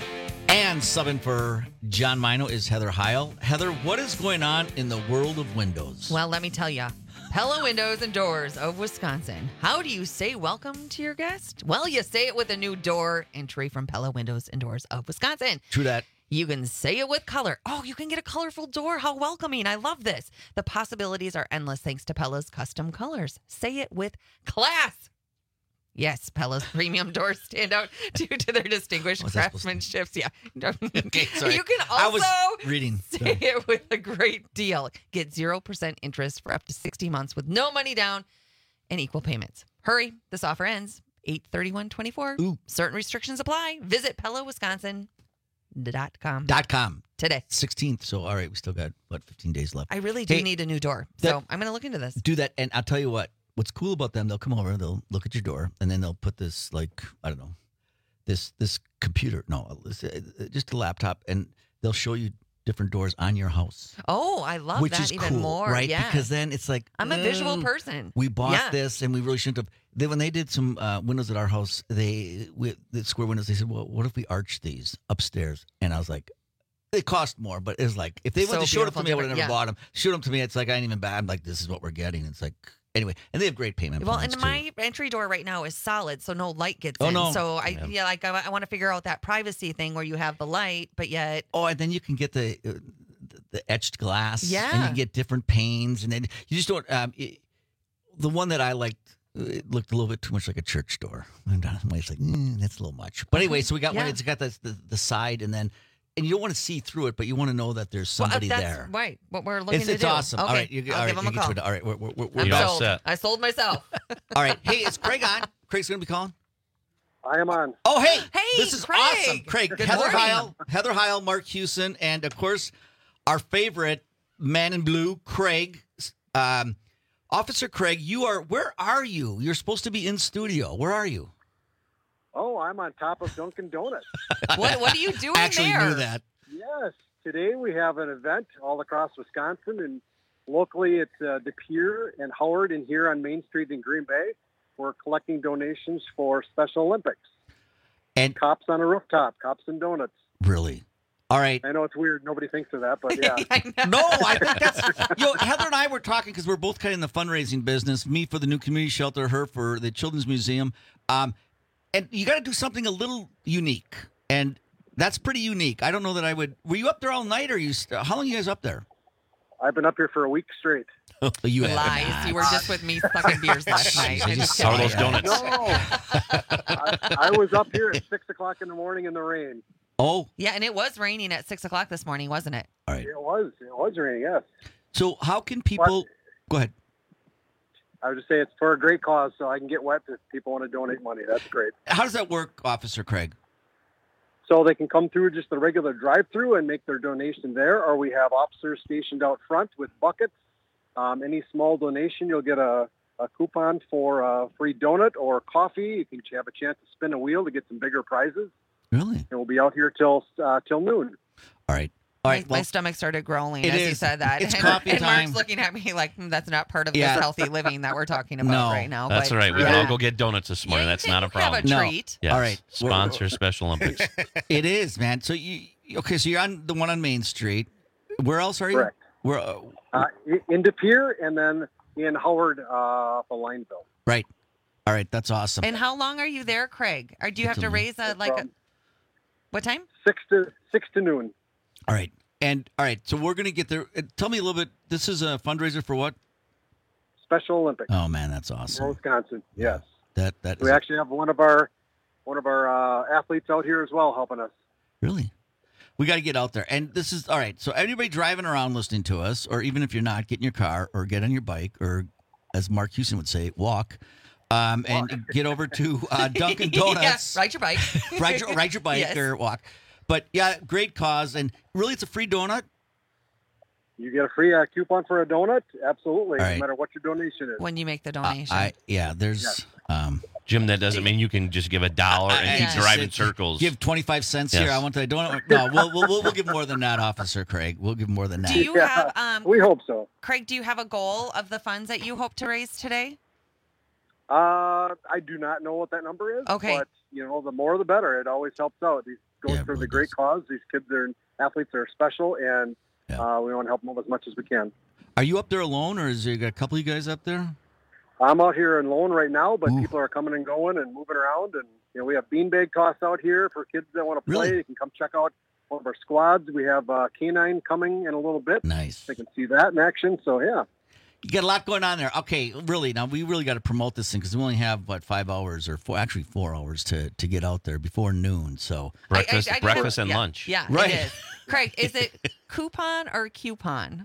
And subbing for John Mino is Heather Heil. Heather, what is going on in the world of windows? Well, let me tell you. Pella Windows and Doors of Wisconsin. How do you say welcome to your guest? Well, you say it with a new door entry from Pella Windows and Doors of Wisconsin. True that. You can say it with color. Oh, you can get a colorful door. How welcoming. I love this. The possibilities are endless thanks to Pella's custom colors. Say it with class. Yes, Pella's premium doors stand out due to their distinguished What's that supposed to craftsmanship. Yeah. Okay, sorry. You can I also was reading. say Sorry. it with a great deal. Get zero percent interest for up to sixty months with no money down and equal payments. Hurry. This offer ends eight thirty-one twenty-four. Ooh. Certain restrictions apply. Visit Pella Wisconsin dot com Dot com. today. sixteenth. So, all right, we still got, what, fifteen days left. I really do Hey, need a new door. that- So I'm going to look into this. Do that. And I'll tell you what, what's cool about them, they'll come over, they'll look at your door, and then they'll put this, like, I don't know, this this computer, no, this, uh, just a laptop, and they'll show you different doors on your house. Oh, I love which that is even cool, more. right? Yeah. Because then it's like, I'm a visual mm, person. We bought Yeah. this, and we really shouldn't have. They, when they did some uh, windows at our house, they we, the square windows. They said, "Well, what if we arch these upstairs?" And I was like, "They cost more, but it was like if they So would have showed them to beautiful, me, I would have never different, yeah. bought them. Showed them to me, it's like I ain't even bad. I'm like, this is what we're getting. It's like anyway, and they have great payment Well, plans and too. my entry door right now is solid, so no light gets Oh, in. no. So I Yeah. yeah, like I, I want to figure out that privacy thing where you have the light, but yet Oh, and then you can get the uh, the- the etched glass. and you Yeah. can get different panes, and then you just don't. Um, it, the one that I liked. It looked a little bit too much like a church door. And my wife's like, mm, that's a little much. But anyway, so we got one. Yeah. It's got the, the the side, and then, and you don't want to see through it, but you want to know that there's well, uh, somebody that's there. right. What we're looking It's, to it's do. awesome. Okay, All right, you, I'll all right, give them you a get call. to it. All right, we're, we're, we're, I'm we're all sold. set. I sold myself. All right, hey, is Craig on? Craig's going to be calling. I am on. Oh, hey, Hey, this is Craig. awesome, Craig. Good Heather morning. Heil, Heather Heil, Mark Hewson, and of course, our favorite man in blue, Craig. Um, Officer Craig, you are. Where are you? You're supposed to be in studio. Where are you? Oh, I'm on top of Dunkin' Donuts. What What are you doing I actually there? knew that. Yes, today we have an event all across Wisconsin, and locally it's uh, De Pere and Howard, and here on Main Street in Green Bay, we're collecting donations for Special Olympics. And Cops on a Rooftop, Cops and Donuts. Really? All right. I know it's weird. Nobody thinks of that, but yeah. No, I think that's. Yo, Heather and I were talking because we're both kind of in the fundraising business. Me for the new community shelter, her for the Children's Museum. Um, and you got to do something a little unique, and that's pretty unique. I don't know that I would. Were you up there all night, or you? st- How long are you guys up there? I've been up here for a week straight. You have Lies. not. You were just with me sucking beers last night. I I'm just just saw kidding. those donuts. No, I, I was up here at six o'clock in the morning in the rain. Oh, Yeah, and it was raining at six o'clock this morning, wasn't it? all right. It was. It was raining. Yes. So how can people? Go ahead. I would just say it's for a great cause, so I can get wet if people want to donate money. That's great. How does that work, Officer Craig? So they can come through just the regular drive-through and make their donation there, or we have officers stationed out front with buckets. Um, any small donation, you'll get a, a coupon for a free donut or coffee. You can have a chance to spin a wheel to get some bigger prizes. Really? And we'll be out here till uh, till noon. All right. All right. my, my Well, stomach started growling it as you is. said that. It's and, coffee and time. Mark's looking at me like "Hmm, that's not part of Yeah. this healthy living that we're talking about No. right now. That's but, all right. We can all go get donuts this morning. Yeah, you That's can not a have problem. a No. treat. Yes. All right. Sponsor Special Olympics. it is, man. So you okay? So you're on the one on Main Street. Where else are you? Correct. Where? Uh, Uh, in De Pere and then in Howard uh, for Lineville. right. All right. That's awesome. And how long are you there, Craig? Or do you have to Until raise a like a From what time? Six to six to noon. all right. And all right. So we're gonna get there. uh, Tell me a little bit. This is a fundraiser for what? Special Olympics. Oh man, that's for awesome. Wisconsin. Yes. That that is We actually have one of our one of our uh, athletes out here as well helping us. really. We got to get out there. And this is all right. So everybody driving around listening to us, or even if you're not, get in your car or get on your bike, or as Mark Houston would say, walk. Um, and get over to uh, Dunkin' Donuts. Yeah, ride your bike. ride your ride your bike Yes. or walk. But yeah, great cause, and really, it's a free donut. You get a free uh, coupon for a donut? Absolutely, All right. no matter what your donation is. When you make the donation. I yeah, there's um, Jim, that doesn't mean you can just give a dollar and I- keep I- driving just circles. give twenty-five cents Yes. here. I want the donut. No, we'll, we'll we'll we'll give more than that, Officer Craig. We'll give more than that. do you have um We hope so. Craig, do you have a goal of the funds that you hope to raise today? Uh, I do not know what that number is. Okay. But, you know, the more the better. It always helps out. These goes Yeah, it for really the great cause. These kids are athletes are special, and uh, we want to help them out as much as we can. Are you up there alone, or is there got a couple of you guys up there? I'm out here in Lone right now, but people are coming and going and moving around. And, you know, we have beanbag toss out here for kids that want to play. Really? They can come check out one of our squads. We have uh, Canine coming in a little bit. Nice. They can see that in action. So, yeah. You got a lot going on there. Okay, really, now we really got to promote this thing because we only have, what, five hours or four, actually four hours to, to get out there before noon. So Breakfast, I- I- I breakfast know- and yeah, lunch. Yeah, Right. it is. Craig, is it coupon or coupon?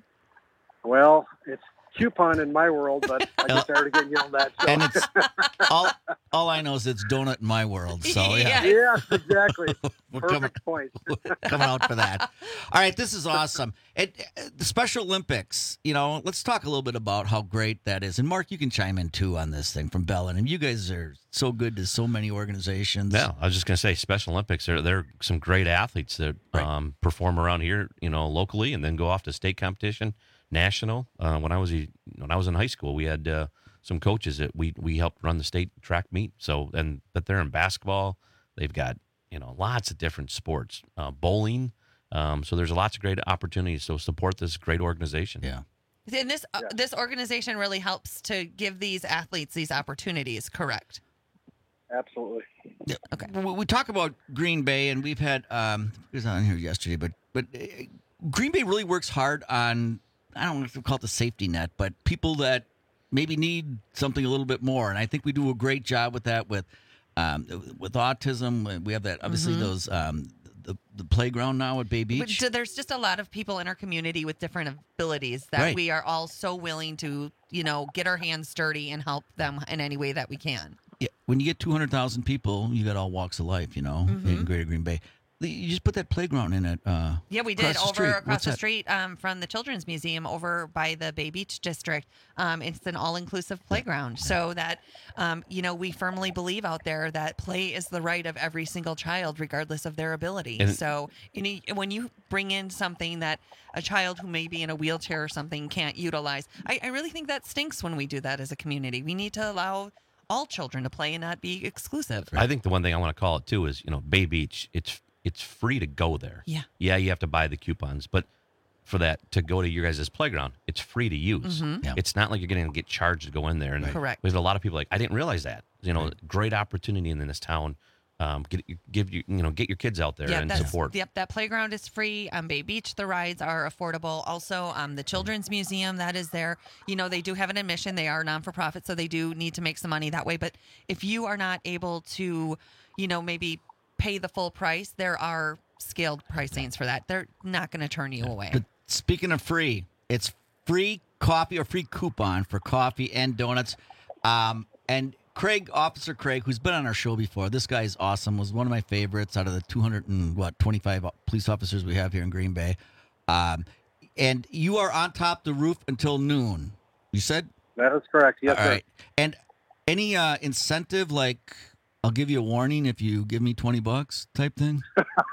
Well, it's coupon in my world, but I get tired of getting yelled at. So. And it's all all I know is it's donut in my world. So yeah, Yeah, exactly. We're Perfect point. coming out for that. All right, this is awesome. And uh, the Special Olympics, you know, let's talk a little bit about how great that is. And Mark, you can chime in too on this thing from Bellin. And you guys are so good to so many organizations. Yeah, I was just going to say Special Olympics, they're, they're some great athletes that um, perform around here, you know, locally and then go off to state competition, national. Uh, when I was a- when I was in high school, we had uh, some coaches that we we helped run the state track meet. So, and but they're in basketball. They've got, you know, lots of different sports, uh, bowling. Um, so there's lots of great opportunities. So support this great organization. Yeah. And this uh, this organization really helps to give these athletes these opportunities, correct? Absolutely. Yeah. Okay. We, we talk about Green Bay, and we've had um, it was on here yesterday, but but uh, Green Bay really works hard on, I don't know if we call it the safety net, but people that maybe need something a little bit more, and I think we do a great job with that with um, with autism. We have that obviously Mhm. those um, the the playground now at Bay Beach. But so there's just a lot of people in our community with different abilities that Right. we are all so willing to, you know, get our hands dirty and help them in any way that we can. Yeah, when you get two hundred thousand people, you got all walks of life, you know, in Mhm. Greater Green Bay. You just put that playground in it. Uh, Yeah, we did across the over street. across What's the that? street um, from the Children's Museum over by the Bay Beach District. Um, it's an all-inclusive playground, so that um, you know we firmly believe out there that play is the right of every single child, regardless of their ability. And- so you know, when you bring in something that a child who may be in a wheelchair or something can't utilize, I, I really think that stinks when we do that as a community. We need to allow all children to play and not be exclusive. I think the one thing I want to call it too is, you know, Bay Beach. It's it's free to go there. Yeah. Yeah, you have to buy the coupons, but for that to go to your guys' playground, it's free to use. Mhm. Yeah. It's not like you're going to get charged to go in there. And Correct. There's a lot of people like, I didn't realize that. You know, great opportunity in this town. Um, get give you you know get your kids out there and that's- support. Yep, that playground is free. Um, Bay Beach, the rides are affordable. Also, um, the Children's Museum, that is there. You know, they do have an admission. They are non for profit, so they do need to make some money that way. But if you are not able to, you know, maybe pay the full price, there are scaled pricings for that. They're not going to turn you away. But speaking of free, it's free coffee or free coupon for coffee and donuts. Um, and Craig, Officer Craig, who's been on our show before, this guy is awesome. Was one of my favorites out of the two hundred and what twenty-five police officers we have here in Green Bay. Um, and you are on top the roof until noon. You said That is correct. Yes, all sir. right. And any uh, incentive, like I'll give you a warning if you give me twenty bucks type thing?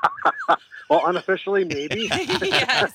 Well, unofficially, maybe. Yes.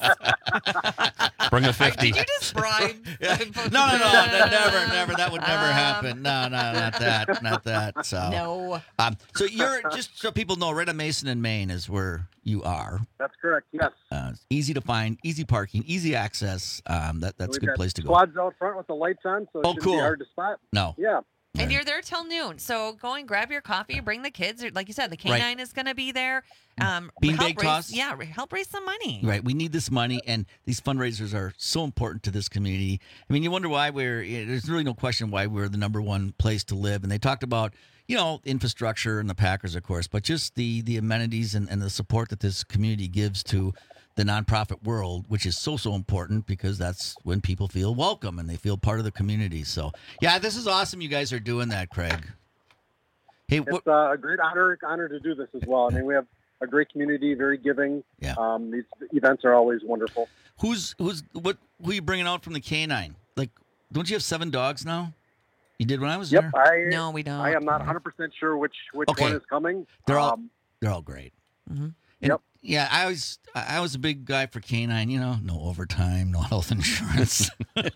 Bring a fifty. Did you just bribe? No, no, no, that never, never. That would never happen. No, no, not that, not that. So No. Um, so you're just so people know, right on Mason and Main is where you are. That's correct. Yes. Uh, it's easy to find, easy parking, easy access. Um, that that's a We've good got place to go. Squads out front with the lights on, so it Oh, shouldn't cool. be hard to spot. No. Yeah. And you're there till noon. So go and grab your coffee, bring the kids. Like you said, the Right. canine is going to be there. Um, Beanbag help raise- toss? Yeah, help raise some money. Right. We need this money, and these fundraisers are so important to this community. I mean, you wonder why we're, there's really no question why we're the number one place to live. And they talked about, you know, infrastructure and the Packers, of course, but just the, the amenities and, and the support that this community gives to the nonprofit world, which is so, so important because that's when people feel welcome and they feel part of the community. So, yeah, this is awesome. You guys are doing that, Craig. Hey, what, It's uh, a great honor honor to do this as well. I mean, we have a great community, very giving. Yeah. Um, these events are always wonderful. who's, who's, what, who are you bringing out from the canine? Like, don't you have seven dogs now? You did when I was Yep. there? I, No, we don't. I am not one hundred percent sure which, which Okay. one is coming. They're all Um, they're all great. Mm-hmm. And Yep. Yeah, I was I was a big guy for canine. You know, no overtime, no health insurance.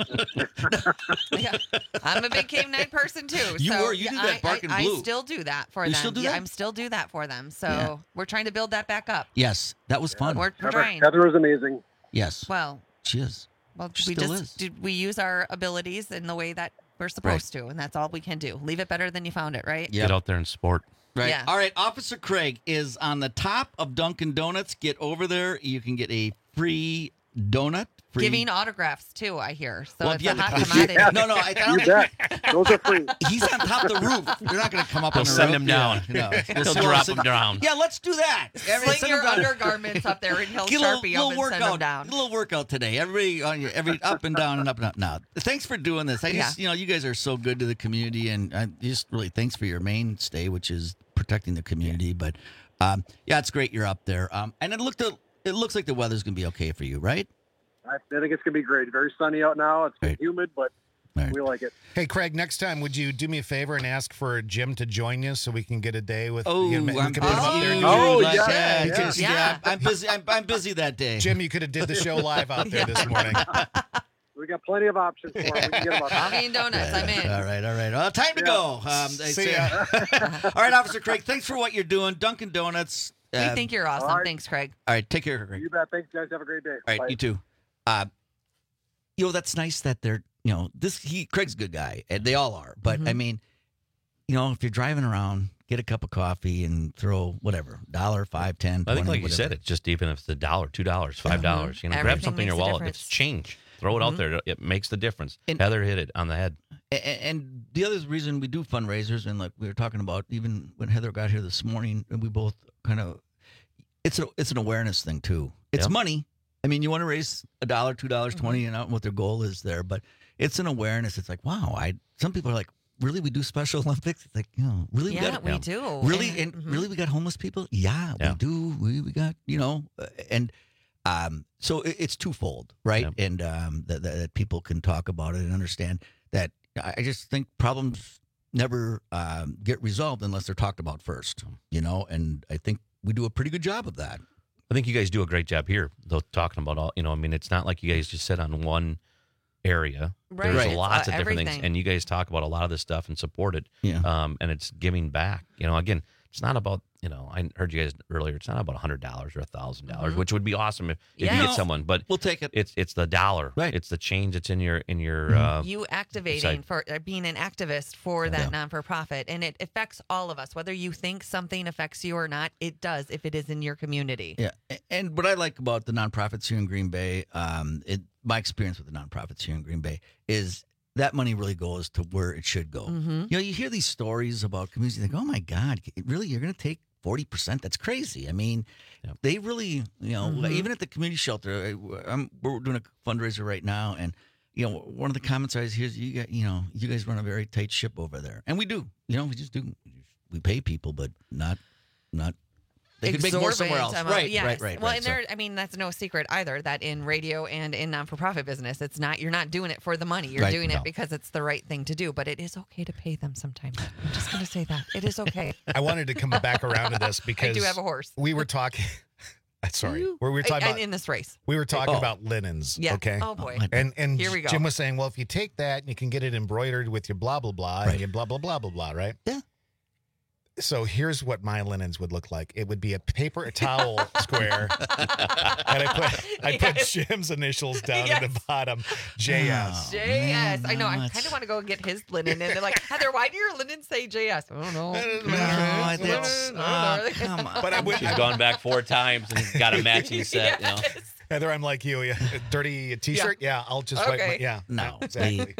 Yeah, I'm a big canine person too. You so were. You yeah, do that I, bark I, and I blue. still do that for You them. still do Yeah, that? I'm still do that for them. So Yeah. we're trying to build that back up. Yes, that was fun. We're, we're Heather, trying. Heather is amazing. Yes, Well, she is. well, She we still just is. did, we use our abilities in the way that we're supposed to, and that's all we can do. Leave it better than you found it, right? Yep. Get out there and sport. Right. Yeah. All right. Officer Craig is on the top of Dunkin' Donuts. Get over there. You can get a free donut. Free. Giving autographs too, I hear. So Well, it's yeah, a hot the- commodity. No, no, I don't You bet. Those are free. He's on top of the roof. You're not going to come up He'll on the send roof. him down. Yeah, no. He'll send- drop send- him down. Yeah, let's do that. Everybody Sling send your him down. undergarments up there and he'll Get a little, sharpie them little and workout, send them down. A little workout today. Everybody on your every up and down and up and up. Now, thanks for doing this. I just, Yeah. you know, you guys are so good to the community, and I just really thanks for your mainstay, which is protecting the community. But um, yeah, it's great you're up there. Um, and it looked, it looks like the weather's gonna be okay for you, right? I think it's going to be great. Very sunny out now. It's Right. humid, but Right. we like it. Hey, Craig, next time, would you do me a favor and ask for Jim to join you so we can get a day with Oh, you? We I'm could put him up there. busy. and Oh, do- yeah, yeah, yeah. because- yeah, I'm busy. I'm, I'm busy that day. Jim, you could have did the show live out there this morning. We got plenty of options for him. We can get him up. Coffee and donuts. I'm in. All right, all right. Well, time to Yeah. go. Um, they See say- ya. all right, Officer Craig, thanks for what you're doing. Dunkin' Donuts. We uh, think you're awesome. all right. Thanks, Craig. All right, take care, Craig. You bet. Thanks, guys. Have a great day. All right, Bye. you too. Uh, you know, that's nice that they're, you know, this, he, Craig's a good guy, and they all are. But, I mean, you know, if you're driving around, get a cup of coffee and throw whatever, dollar, five, ten, I think, twenty, like you whatever. said, it's just even if it's a dollar, two dollars, five dollars. You know, grab Everything something in your makes a wallet. difference. It's change. Throw it out there. It makes the difference. And- Heather hit it on the head. And, and the other reason we do fundraisers, and like we were talking about, even when Heather got here this morning, and we both kind of, it's a, it's an awareness thing too. It's Yep. money. I mean, you want to raise a dollar, two dollars, twenty, and I don't know what their goal is there, but it's an awareness. It's like, wow, I. Some people are like, really, we do Special Olympics? It's like, you know, really, Yeah, we got, we do. really, And- and mhm. really, we got homeless people. Yeah, Yeah. we do. We we got, you know, uh, and. Um, so it, it's twofold, right? Yep. And um, that, that, that people can talk about it and understand that. I I just think problems never um, get resolved unless they're talked about first, you know. And I think we do a pretty good job of that. I think you guys do a great job here, though, talking about all, you know, I mean, it's not like you guys just sit on one area. Right. There's Right. lots Uh, of different things, everything. and you guys talk about a lot of this stuff and support it. Yeah. Um, and it's giving back. You know, again, it's not about, you know, I heard you guys earlier, it's not about one hundred dollars or one thousand dollars, Mhm. which would be awesome if, if Yeah. you No, get someone, but we'll take it. It's it's the dollar. Right. It's the change that's in your, in your, Mhm. uh, You activating side. for uh, being an activist for that non for profit, and it affects all of us. Whether you think something affects you or not, it does if it is in your community. Yeah, a- and what I like about the nonprofits here in Green Bay, um, it, my experience with the nonprofits here in Green Bay is that money really goes to where it should go. Mhm. You know, you hear these stories about communities, you think, oh my God, really, you're going to take forty percent? That's crazy. I mean, they really, you know, Mhm. even at the community shelter, I- I'm, we're doing a fundraiser right now, and you know, one of the comments I hear is, you got, you know, you guys run a very tight ship over there, and we do. You know, we just do. We pay people, but not, not. They could make more somewhere else. Exorbitant amount- Right, yes. right, right, Well, right. and So- there, I mean, that's no secret either. That in radio and in non-for-profit business, it's not. You're not doing it for the money. You're Right, doing no. it because it's the right thing to do. But it is okay to pay them sometimes. I'm just going to say that it is okay. I wanted to come back around to this because I do have a horse. We were talking. Sorry, where we were I- talking and about in this race. We were talking Oh. about linens. Yeah. Okay. Oh, boy. And and Here we go. Jim was saying, well, if you take that and you can get it embroidered with your blah blah blah and your blah blah blah blah blah, right? Yeah. So here's what my linens would look like. It would be a paper towel square, and I put I put Yes. Jim's initials down Yes. at the bottom, J S. J S. I know. I no, kind of want to go get his linen, and they're like, Heather, why do your linen say J S? I don't know. No, that's, uh, come on. But I would. she's gone back four times and got a matching set, you know. Heather, I'm like you. Yeah, a dirty T-shirt. Yeah, I'll just wipe my. Okay. Yeah, No, exactly.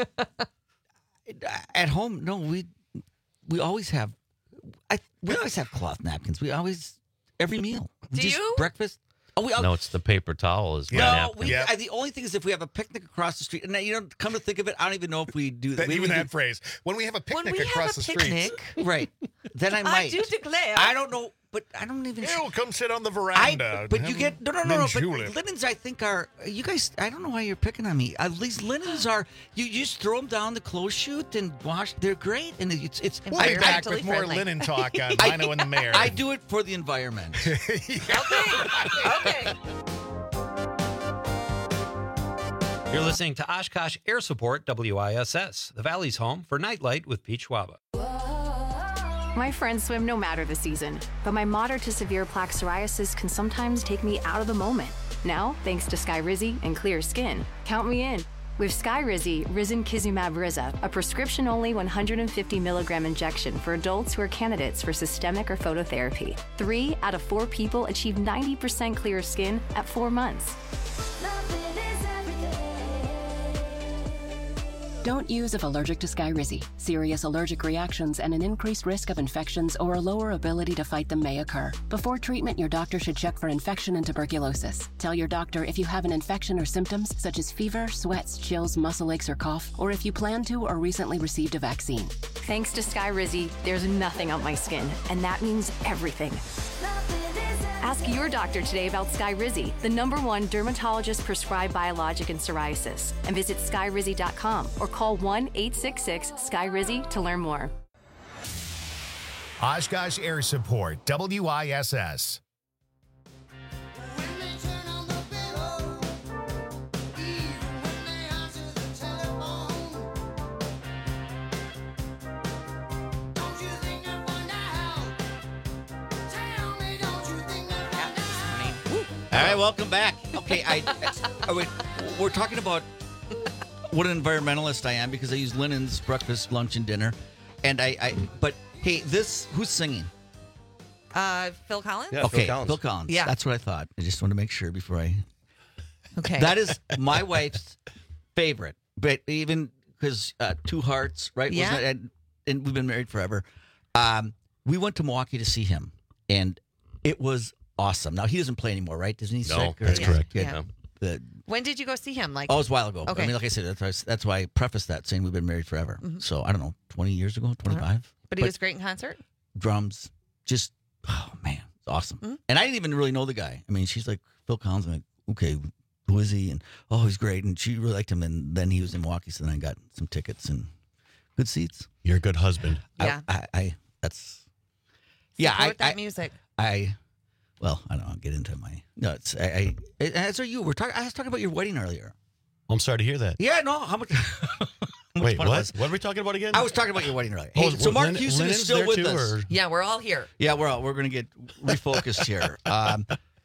At home, no, we we always have. I we always have cloth napkins. We always every meal. Do Just you? breakfast? Oh, we. No, it's the paper towel is my No, napkin. we, I, the only thing is if we have a picnic across the street, and now, you know, come to think of it, I don't even know if we do That, we even do- that phrase. When we have a When picnic we across have the a picnic, street. right? Then I I might. do declare. I don't know. but I don't even. Ew, come sit on the veranda. I, but you get no, no, no, no. But julep. linens, I think are you guys. I don't know why you're picking on me. At least linens are. You, you just throw them down the clothes chute and wash. They're great, and it's it's. We'll be back with more linen talk on Mino and the Mayor. I do it for the environment. Okay. You're listening to Oshkosh Air Support, W I S S, the Valley's home for Nightlight with Pete Schwaba. My friends swim no matter the season, but my moderate to severe plaque psoriasis can sometimes take me out of the moment. Now, thanks to Skyrizi and clear skin, count me in. With Skyrizi, Risankizumab Riza, a prescription-only one hundred fifty milligram injection for adults who are candidates for systemic or phototherapy. Three out of four people achieve ninety percent clear skin at four months. Don't use if allergic to Skyrizi. Serious allergic reactions and an increased risk of infections or a lower ability to fight them may occur. Before treatment, your doctor should check for infection and tuberculosis. Tell your doctor if you have an infection or symptoms such as fever, sweats, chills, muscle aches, or cough, or if you plan to or recently received a vaccine. Thanks to Skyrizi, there's nothing on my skin, and that means everything. Ask your doctor today about Skyrizi, the number one dermatologist-prescribed biologic in psoriasis, and visit skyrizi dot com or call one eight six six Skyrizi to learn more. Oshkosh Air Support, W I S S. All right, welcome back. Okay, I, I wait, we're talking about what an environmentalist I am because I use linens, breakfast, lunch, and dinner. And I, I but hey, this, who's singing? Uh, Phil Collins? Yeah, okay, Phil Collins. Phil Collins. Yeah. That's what I thought. I just wanted to make sure before I. Okay. That is my wife's favorite. But even because uh, Two Hearts, right? Yeah. Wasn't it? And, and we've been married forever. Um, we went to Milwaukee to see him, and it was awesome. Now, he doesn't play anymore, right? Doesn't he? No, sick or- that's correct. Yeah. Yeah. The- When did you go see him? Like, Oh, it was a while ago. Okay. I mean, like I said, that's why, that's why I prefaced that saying we've been married forever. Mhm. So I don't know, twenty years ago, twenty-five. But he was great in concert? Drums, just oh man, it's awesome. Mhm. And I didn't even really know the guy. I mean, she's like Phil Collins. I'm like, okay, who is he? And oh, he's great. And she really liked him. And then he was in Milwaukee, so then I got some tickets and good seats. You're a good husband. Yeah. I, I, I that's yeah. I, Support that I, music. I well, I don't know. I'll get into my no. It's I. I as are you. We're talking. I was talking about your wedding earlier. I'm sorry to hear that. Yeah, no. How much? Wait, fun it what? was. What are we talking about again? I was talking about your wedding earlier. Oh, Hey, so was Mark Lin- Houston is Linen's still there with too, us. or- Yeah, we're all here. Yeah, we're all, we're going to get refocused here. Um,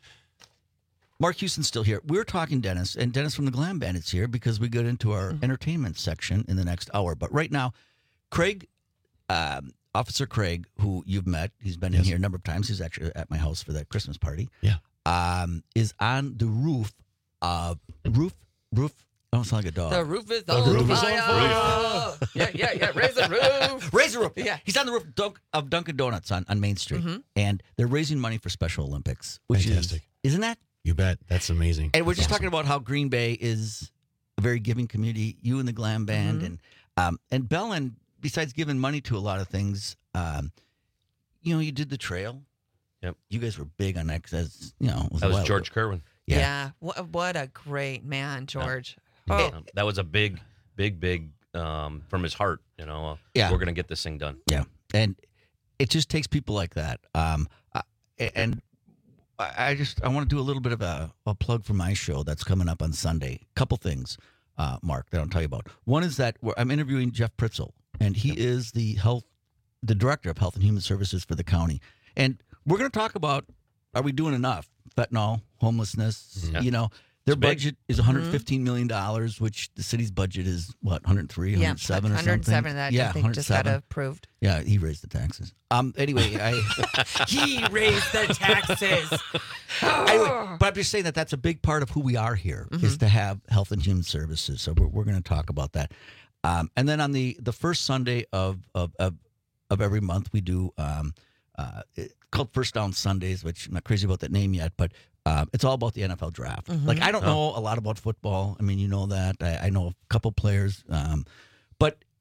Mark Houston's still here. We're talking Dennis, and Dennis from the Glam Bandits here because we get into our entertainment section in the next hour. But right now, Craig, um, Officer Craig, who you've met, he's been in Yes. here a number of times. He's actually at my house for that Christmas party. Yeah. Um, is on the roof of roof roof. I don't sound like a dog. The roof is The on roof is fire. on yeah, yeah, yeah. Raise the roof. Raise the roof. Yeah. He's on the roof Dunk- of Dunkin' Donuts on, on Main Street, Mhm. and they're raising money for Special Olympics, which Fantastic. is isn't that? You bet. That's amazing. And we're That's just awesome. talking about how Green Bay is a very giving community. You and the Glam Band, Mhm. and um, and Bellin, besides giving money to a lot of things, um, you know, you did the trail. Yep. You guys were big on that because you know it was That a was while George ago. Kerwin. Yeah. Yeah. What, what a great man, George. Yeah. Oh, Um, that was a big, big, big um, from his heart. You know, uh, Yeah. we're gonna get this thing done. Yeah, and it just takes people like that. Um, I, and I I just I want to do a little bit of a, a plug for my show that's coming up on Sunday. Couple things, uh, Mark, that I'll tell you about. One is that we're, I'm interviewing Jeff Pritzel, and he is the health, the director of Health and Human Services for the county, and we're going to talk about are we doing enough? Fentanyl, homelessness. Yeah. You know, their It's big. budget is one hundred fifteen million dollars, which the city's budget is what one hundred three, yeah. one hundred seven or one hundred seven something. that yeah, I think just got one hundred seven. approved. Yeah, he raised the taxes. Um. Anyway, I. He raised the taxes. anyway, but I'm just saying that that's a big part of who we are here is Mhm. to have health and human services. So we're we're going to talk about that. Um. And then on the the first Sunday of of of, of every month we do um uh it, called First Down Sundays, which I'm not crazy about that name yet, but. Um, it's all about the N F L draft. Mhm. Like I don't Oh. know a lot about football. I mean, you know that. I, I know a couple players, um, but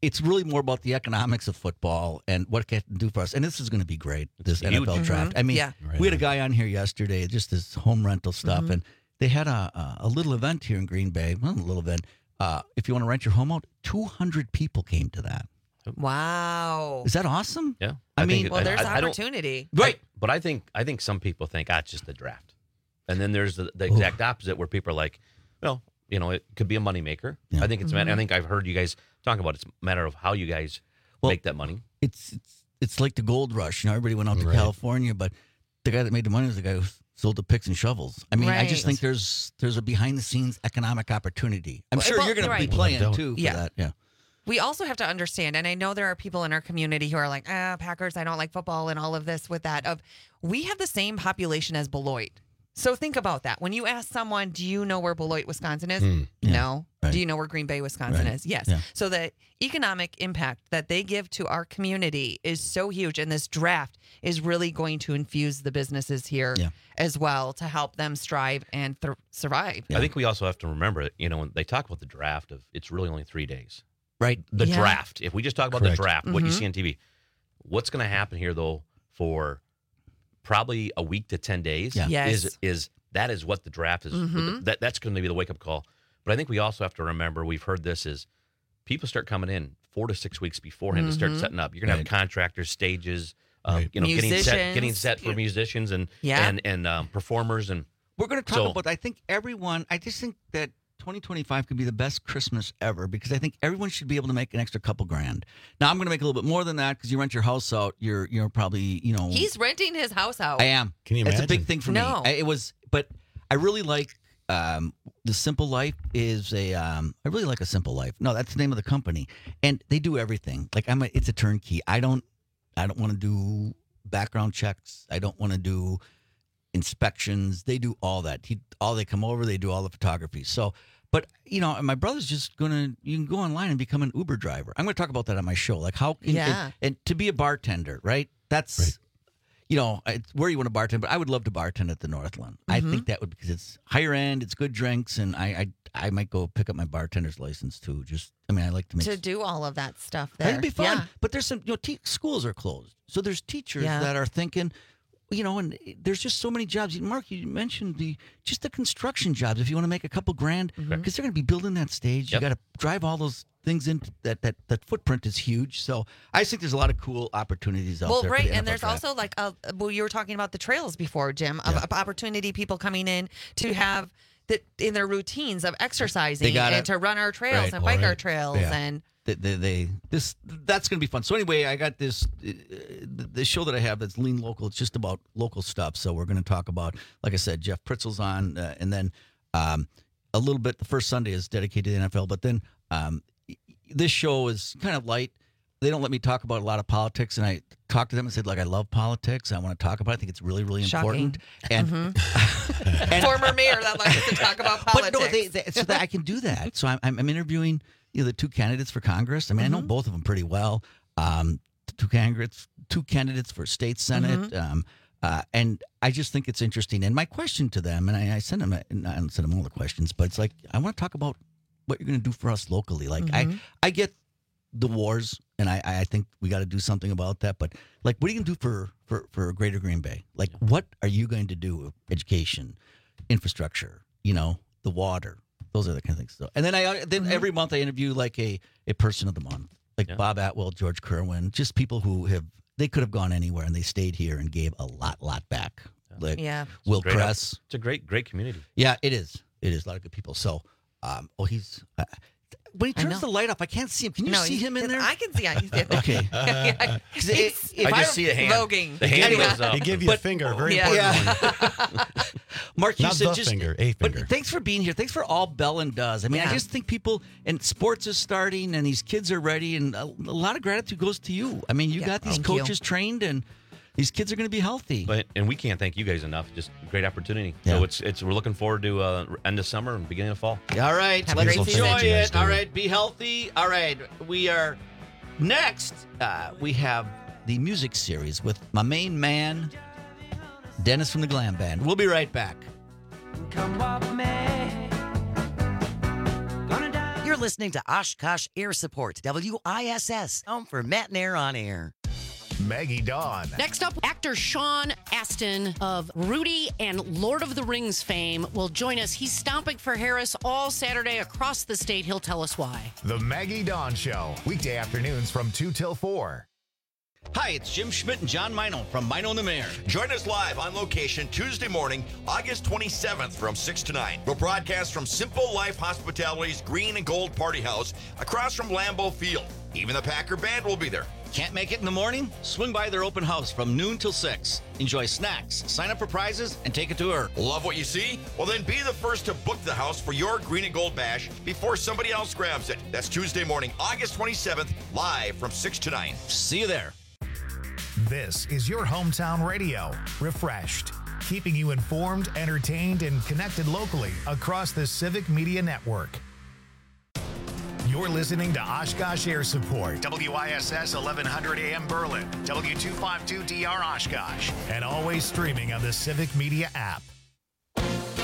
it's really more about the economics of football and what it can do for us. And this is going to be great, this huge. N F L Mhm. draft. I mean, Yeah. Right we had a on. guy on here yesterday, just this home rental stuff, Mhm. and they had a, a, a little event here in Green Bay. Well, a little event. Uh, if you want to rent your home out, two hundred people came to that. Wow. Is that awesome? Yeah. I, I mean, think Well, there's I- I don't- opportunity. right. But I think I think some people think, ah, it's just the draft. And then there's the, the exact opposite where people are like, well, you know, it could be a moneymaker. Yeah. I think it's a matter, I Mhm. think I've heard you guys talk about it. It's a matter of how you guys Well, make that money. It's, it's it's like the gold rush. You know, everybody went out to Right. California, but the guy that made the money was the guy who sold the picks and shovels. I mean, I just Right. think there's there's a behind the scenes economic opportunity. I'm Well, sure well, you're going to right. be playing Well, too for Yeah. that. Yeah. We also have to understand, and I know there are people in our community who are like, ah, Packers, I don't like football and all of this with that. Of we have the same population as Beloit. So think about that. When you ask someone, do you know where Beloit, Wisconsin is? Mm. Yeah. No. Right. Do you know where Green Bay, Wisconsin Right. is? Yes. Yeah. So the economic impact that they give to our community is so huge. And this draft is really going to infuse the businesses here Yeah. as well to help them strive and th- survive. Yeah. I think we also have to remember that, you know, when they talk about the draft of it's really only three days. Right. The Yeah. draft. If we just talk about Correct. the draft, what you Mhm. see on T V, what's going to happen here though for probably a week to ten days Yeah. Yes. is is that is what the draft is. Mhm. That that's going to be the wake up call. But I think we also have to remember we've heard this is people start coming in four to six weeks beforehand to start Mhm. setting up. You're going to Right. have contractors, stages, um, Right. you know, getting set, getting Musicians. set for musicians and Yeah. and and um, performers and We're going to talk So- about, I think everyone, I just think that twenty twenty-five could be the best Christmas ever because I think everyone should be able to make an extra couple grand. Now, I'm going to make a little bit more than that because you rent your house out. You're, you're probably, you know. He's renting his house out. I am. Can you It's a imagine? big thing for No. me. I, it was, but I really like um, the Simple Life is a. Um, I really like a Simple Life. No, that's the name of the company, and they do everything. Like I'm, a, it's a turnkey. I don't, I don't want to do background checks. I don't want to do inspections. They do all that. He, all they come over. They do all the photography. So. But you know, my brother's just gonna. You can go online and become an Uber driver. I'm gonna talk about that on my show. Like how, and- Yeah. and, and to be a bartender, right? That's, Right. you know, it's where you want to bartend. But I would love to bartend at the Northland. I Mhm. think that would because it's higher end, it's good drinks, and I, I, I might go pick up my bartender's license too. Just, I mean, I like to make. to do all of that stuff there. It'd be fun. Yeah. But there's some, you know, te- schools are closed, so there's teachers Yeah. that are thinking. You know, and there's just so many jobs. Mark, you mentioned the just the construction jobs. If you want to make a couple grand, because Mhm. they're going to be building that stage, Yep. you got to drive all those things in. That that that footprint is huge. So I just think there's a lot of cool opportunities out Well, there. for right, the and N F L there's draft. also like a well, you were talking about the trails before, Jim, of, Yeah. of opportunity people coming in to have that in their routines of exercising gotta- and to run our trails right, and bike all our right. trails Yeah. and They, they, they this that's going to be fun. So anyway, I got this uh, the the show that I have that's Lean Local. It's just about local stuff. So we're going to talk about, like I said, Jeff Pritzel's on, uh, and then um, a little bit. The first Sunday is dedicated to the N F L, but then um, this show is kind of light. They don't let me talk about a lot of politics, and I talked to them and said, like, I love politics. I want to talk about it. I think it's really, really Shocking. important. And, and former mayor that likes to talk about politics. but no, they, they, so that I can do that. So I'm, I'm I'm interviewing you know the two candidates for Congress. I mean, I know Mhm. both of them pretty well. Um, two candidates, two candidates for state senate. Mm-hmm. Um, uh, and I just think it's interesting. And my question to them, and I, I send them, and I don't send them all the questions, but it's like I want to talk about what you're going to do for us locally. Like Mhm. I, I get the wars, and I, I think we got to do something about that. But like, what are you going to do for for for Greater Green Bay? Like, what are you going to do? Education, infrastructure, you know, the water. Those are the kind of things. So, and then I then Mhm. every month I interview like a a person of the month, like Yeah. Bob Atwell, George Kerwin, just people who have they could have gone anywhere and they stayed here and gave a lot, lot back. Like Yeah. Will great Kress. It's a great great community. Yeah, it is. It is a lot of good people. So, um, oh, he's uh, when he I turns know. the light off, I can't see him. Can you No, see he's- him in there? I can see it. He's in there. Okay. Yeah. 'Cause it- He's- if I just see a hand. voguing. The hand Anyway, goes up. He gave you But- a finger, very Yeah. important one. Mark, you Not said the just finger, a But finger. thanks for being here. Thanks for all Bellin does. I mean, I Yeah. just think people and sports is starting, and these kids are ready, and a, a lot of gratitude goes to you. I mean, you Yeah, got these thank you. coaches trained, and these kids are going to be healthy. But and we can't thank you guys enough. Just great opportunity. Yeah. So it's it's we're looking forward to uh, end of summer and beginning of fall. All right, Have a let's great enjoy season. You guys it. do. All right, be healthy. All right, we are next. Uh, we have the music series with my main man, Dennis from the Glam Band. We'll be right back. Come walk me. You're listening to Oshkosh Air Support, W I S S, home for Matt and Air on Air. Maggie Dawn. Next up, actor Sean Astin of Rudy and Lord of the Rings fame will join us. He's stomping for Harris all Saturday across the state. He'll tell us why. The Maggie Dawn Show, weekday afternoons from two till four. Hi, it's Jim Schmidt and John Mino from Mino and the Mayor. Join us live on location Tuesday morning, August twenty-seventh from six to nine. We'll broadcast from Simple Life Hospitality's Green and Gold Party House across from Lambeau Field. Even the Packer Band will be there. Can't make it in the morning? Swing by their open house from noon till six. Enjoy snacks, sign up for prizes, and take a tour. Love what you see? Well, then be the first to book the house for your Green and Gold Bash before somebody else grabs it. That's Tuesday morning, August twenty-seventh, live from six to nine. See you there. This is your hometown radio, refreshed, keeping you informed, entertained, and connected locally across the Civic Media Network. You're listening to Oshkosh Air Support, W I S S eleven hundred A M Berlin, W two fifty-two D R Oshkosh, and always streaming on the Civic Media app.